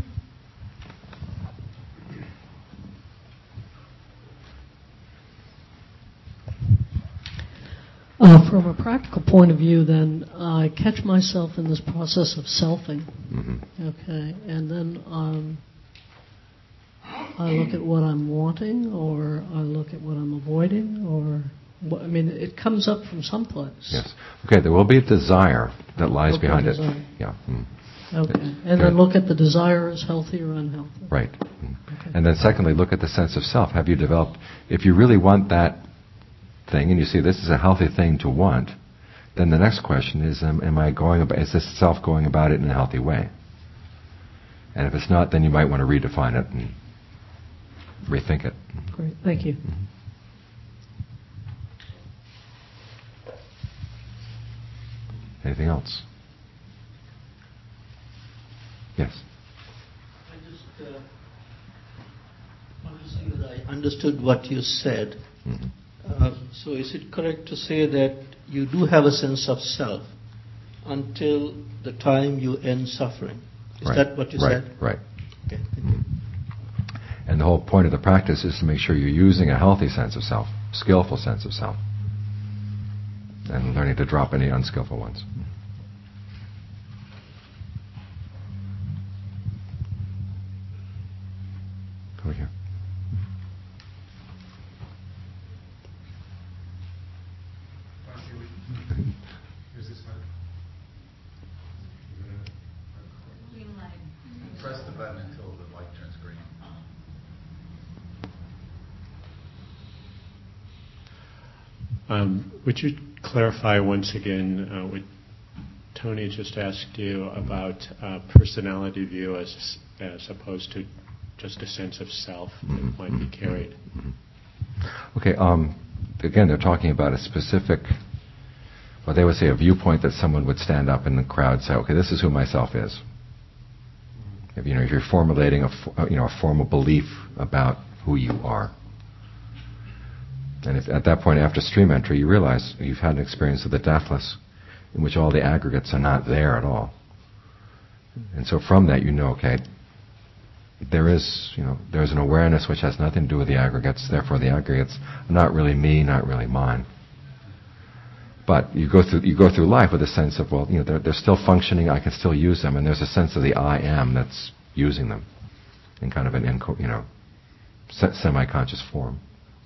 Uh, from a practical point of view, then, I catch myself in this process of selfing. Mm-hmm. Okay, and then um, I look at what I'm wanting, or I look at what I'm avoiding, or what, I mean, it comes up from someplace. Yes. Okay, there will be a desire that lies Okay, behind desire. it. Yeah. Mm. Okay, and Good. then look at the desire as healthy or unhealthy. Right. Mm. Okay. And then secondly, look at the sense of self. Have you developed, if you really want that thing, and you see this is a healthy thing to want, then the next question is, um, am I going about, is this self going about it in a healthy way? And if it's not, then you might want to redefine it and rethink it. Great, thank you. Mm-hmm. Anything else? Yes. I just uh, want to see whether I understood what you said. Mm-hmm. Uh, so is it correct to say that you do have a sense of self until the time you end suffering? Is right. that what you right. said? Right. Okay. Mm-hmm. And the whole point of the practice is to make sure you're using a healthy sense of self, skillful sense of self, and learning to drop any unskillful ones. Over here. Here's this one. Press the button until the light turns green. Um, would you clarify once again uh, what Tony just asked you about uh, personality view as as opposed to just a sense of self that Mm-hmm. might be carried? Mm-hmm. Okay. Um, again, they're talking about a specific. Well, they would say a viewpoint that someone would stand up in the crowd and say, "Okay, this is who myself is." If, you know, if you're formulating a fo- you know a formal belief about who you are. And if at that point, after stream entry, you realize you've had an experience of the deathless, in which all the aggregates are not there at all. And so from that, you know, okay, there is, you know, there's an awareness which has nothing to do with the aggregates. Therefore, the aggregates are not really me, not really mine. But you go through you go through life with a sense of, well, you know, they're they're still functioning. I can still use them, and there's a sense of the I am that's using them in kind of an inco- you know se- semi-conscious form.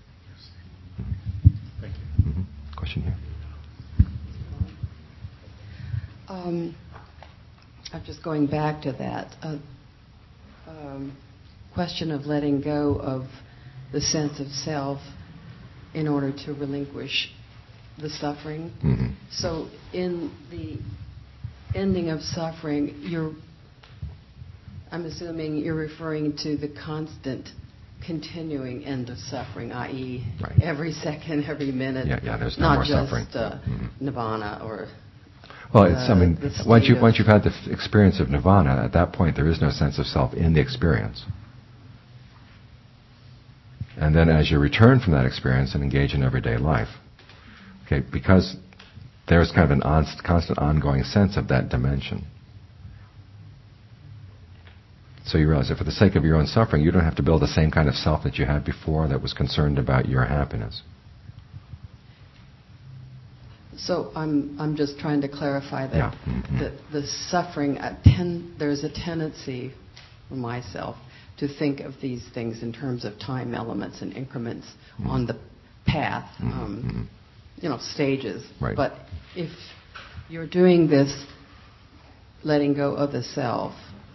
Thank you. Mm-hmm. Question here. Um, I'm just going back to that uh, um, question of letting go of the sense of self in order to relinquish the suffering. Mm-hmm. So in the ending of suffering, you're, I'm assuming you're referring to the constant continuing end of suffering, that is, right. every second, every minute. Yeah, yeah. There's no not more just, suffering. Uh, mm-hmm. nirvana or. Well, it's. I mean, the once you state once of- you've had the f- experience of nirvana, at that point there is no sense of self in the experience. And then, as you return from that experience and engage in everyday life, okay, because there's kind of an on, constant, ongoing sense of that dimension. So you realize that for the sake of your own suffering, you don't have to build the same kind of self that you had before that was concerned about your happiness. So I'm I'm just trying to clarify that Yeah. Mm-hmm. the, the suffering, uh, ten, there's a tendency for myself to think of these things in terms of time elements and increments Mm-hmm. on the path, Mm-hmm. um, you know, stages. Right. But if you're doing this letting go of the self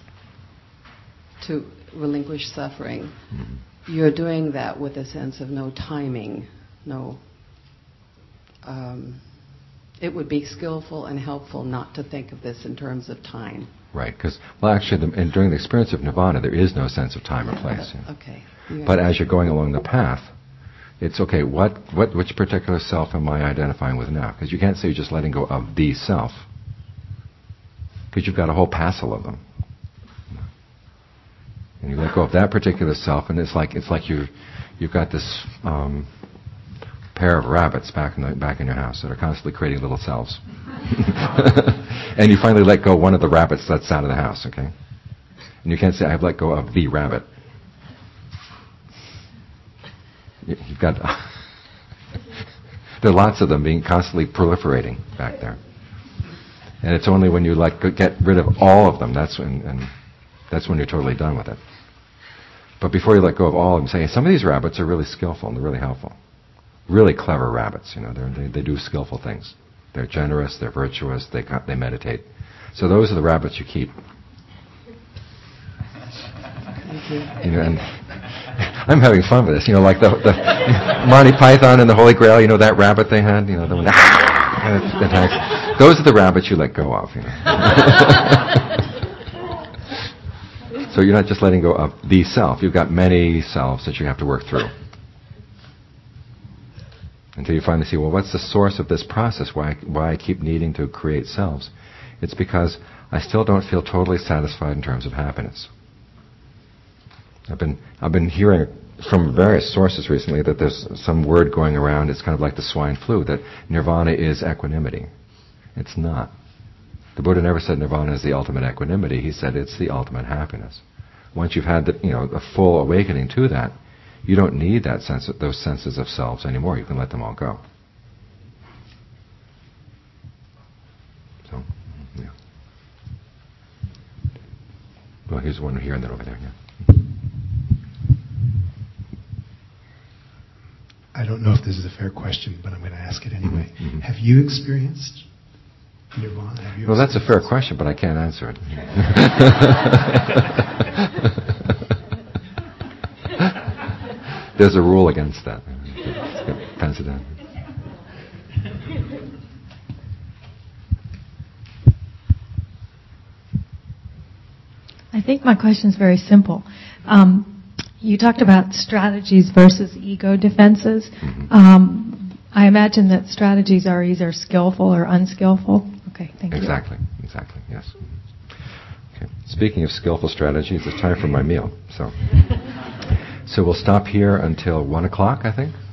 to relinquish suffering, Mm-hmm. you're doing that with a sense of no timing, no... Um, it would be skillful and helpful not to think of this in terms of time. Right, because, well, actually, the, and during the experience of nirvana, there is no sense of time or place. Uh, okay. But as you're going along the path, it's okay, what, what, which particular self am I identifying with now? Because you can't say you're just letting go of the self, because you've got a whole passel of them. And you let go of that particular self, and it's like it's like you you've got this um, pair of rabbits back in the, back in your house that are constantly creating little selves. And you finally let go of one of the rabbits that's out of the house, okay? And you can't say, I've let go of the rabbit. You've got... there are lots of them being constantly proliferating back there. And it's only when you let go, get rid of all of them, that's when, and that's when you're totally done with it. But before you let go of all of them, say, some of these rabbits are really skillful and they're really helpful. Really clever rabbits, you know, they're, they they do skillful things. They're generous, they're virtuous, they they meditate. So those are the rabbits you keep. You know, and I'm having fun with this. You know, like the, the Monty Python and the Holy Grail. You know that rabbit they had. You know, the one that attacks. Those are the rabbits you let go of. You know. So you're not just letting go of the self. You've got many selves that you have to work through. Until you finally see, well, what's the source of this process? Why, why I keep needing to create selves? It's because I still don't feel totally satisfied in terms of happiness. I've been, I've been hearing from various sources recently that there's some word going around, it's kind of like the swine flu, that nirvana is equanimity. It's not. The Buddha never said nirvana is the ultimate equanimity. He said it's the ultimate happiness. Once you've had the, you know, a full awakening to that, you don't need that sense of, those senses of selves anymore. You can let them all go. So, yeah. Well, here's one here and then over there. Yeah. I don't know if this is a fair question, but I'm going to ask it anyway. Mm-hmm. Have you experienced nirvana? Have you well, that's a fair question, but I can't answer it. There's a rule against that. Pass it down. I think my question is very simple. Um, you talked about strategies versus ego defenses. Mm-hmm. Um, I imagine that strategies are either skillful or unskillful. Okay, thank you. Exactly, exactly, yes. Okay. Speaking of skillful strategies, it's time for my meal. So, so we'll stop here until one o'clock, I think.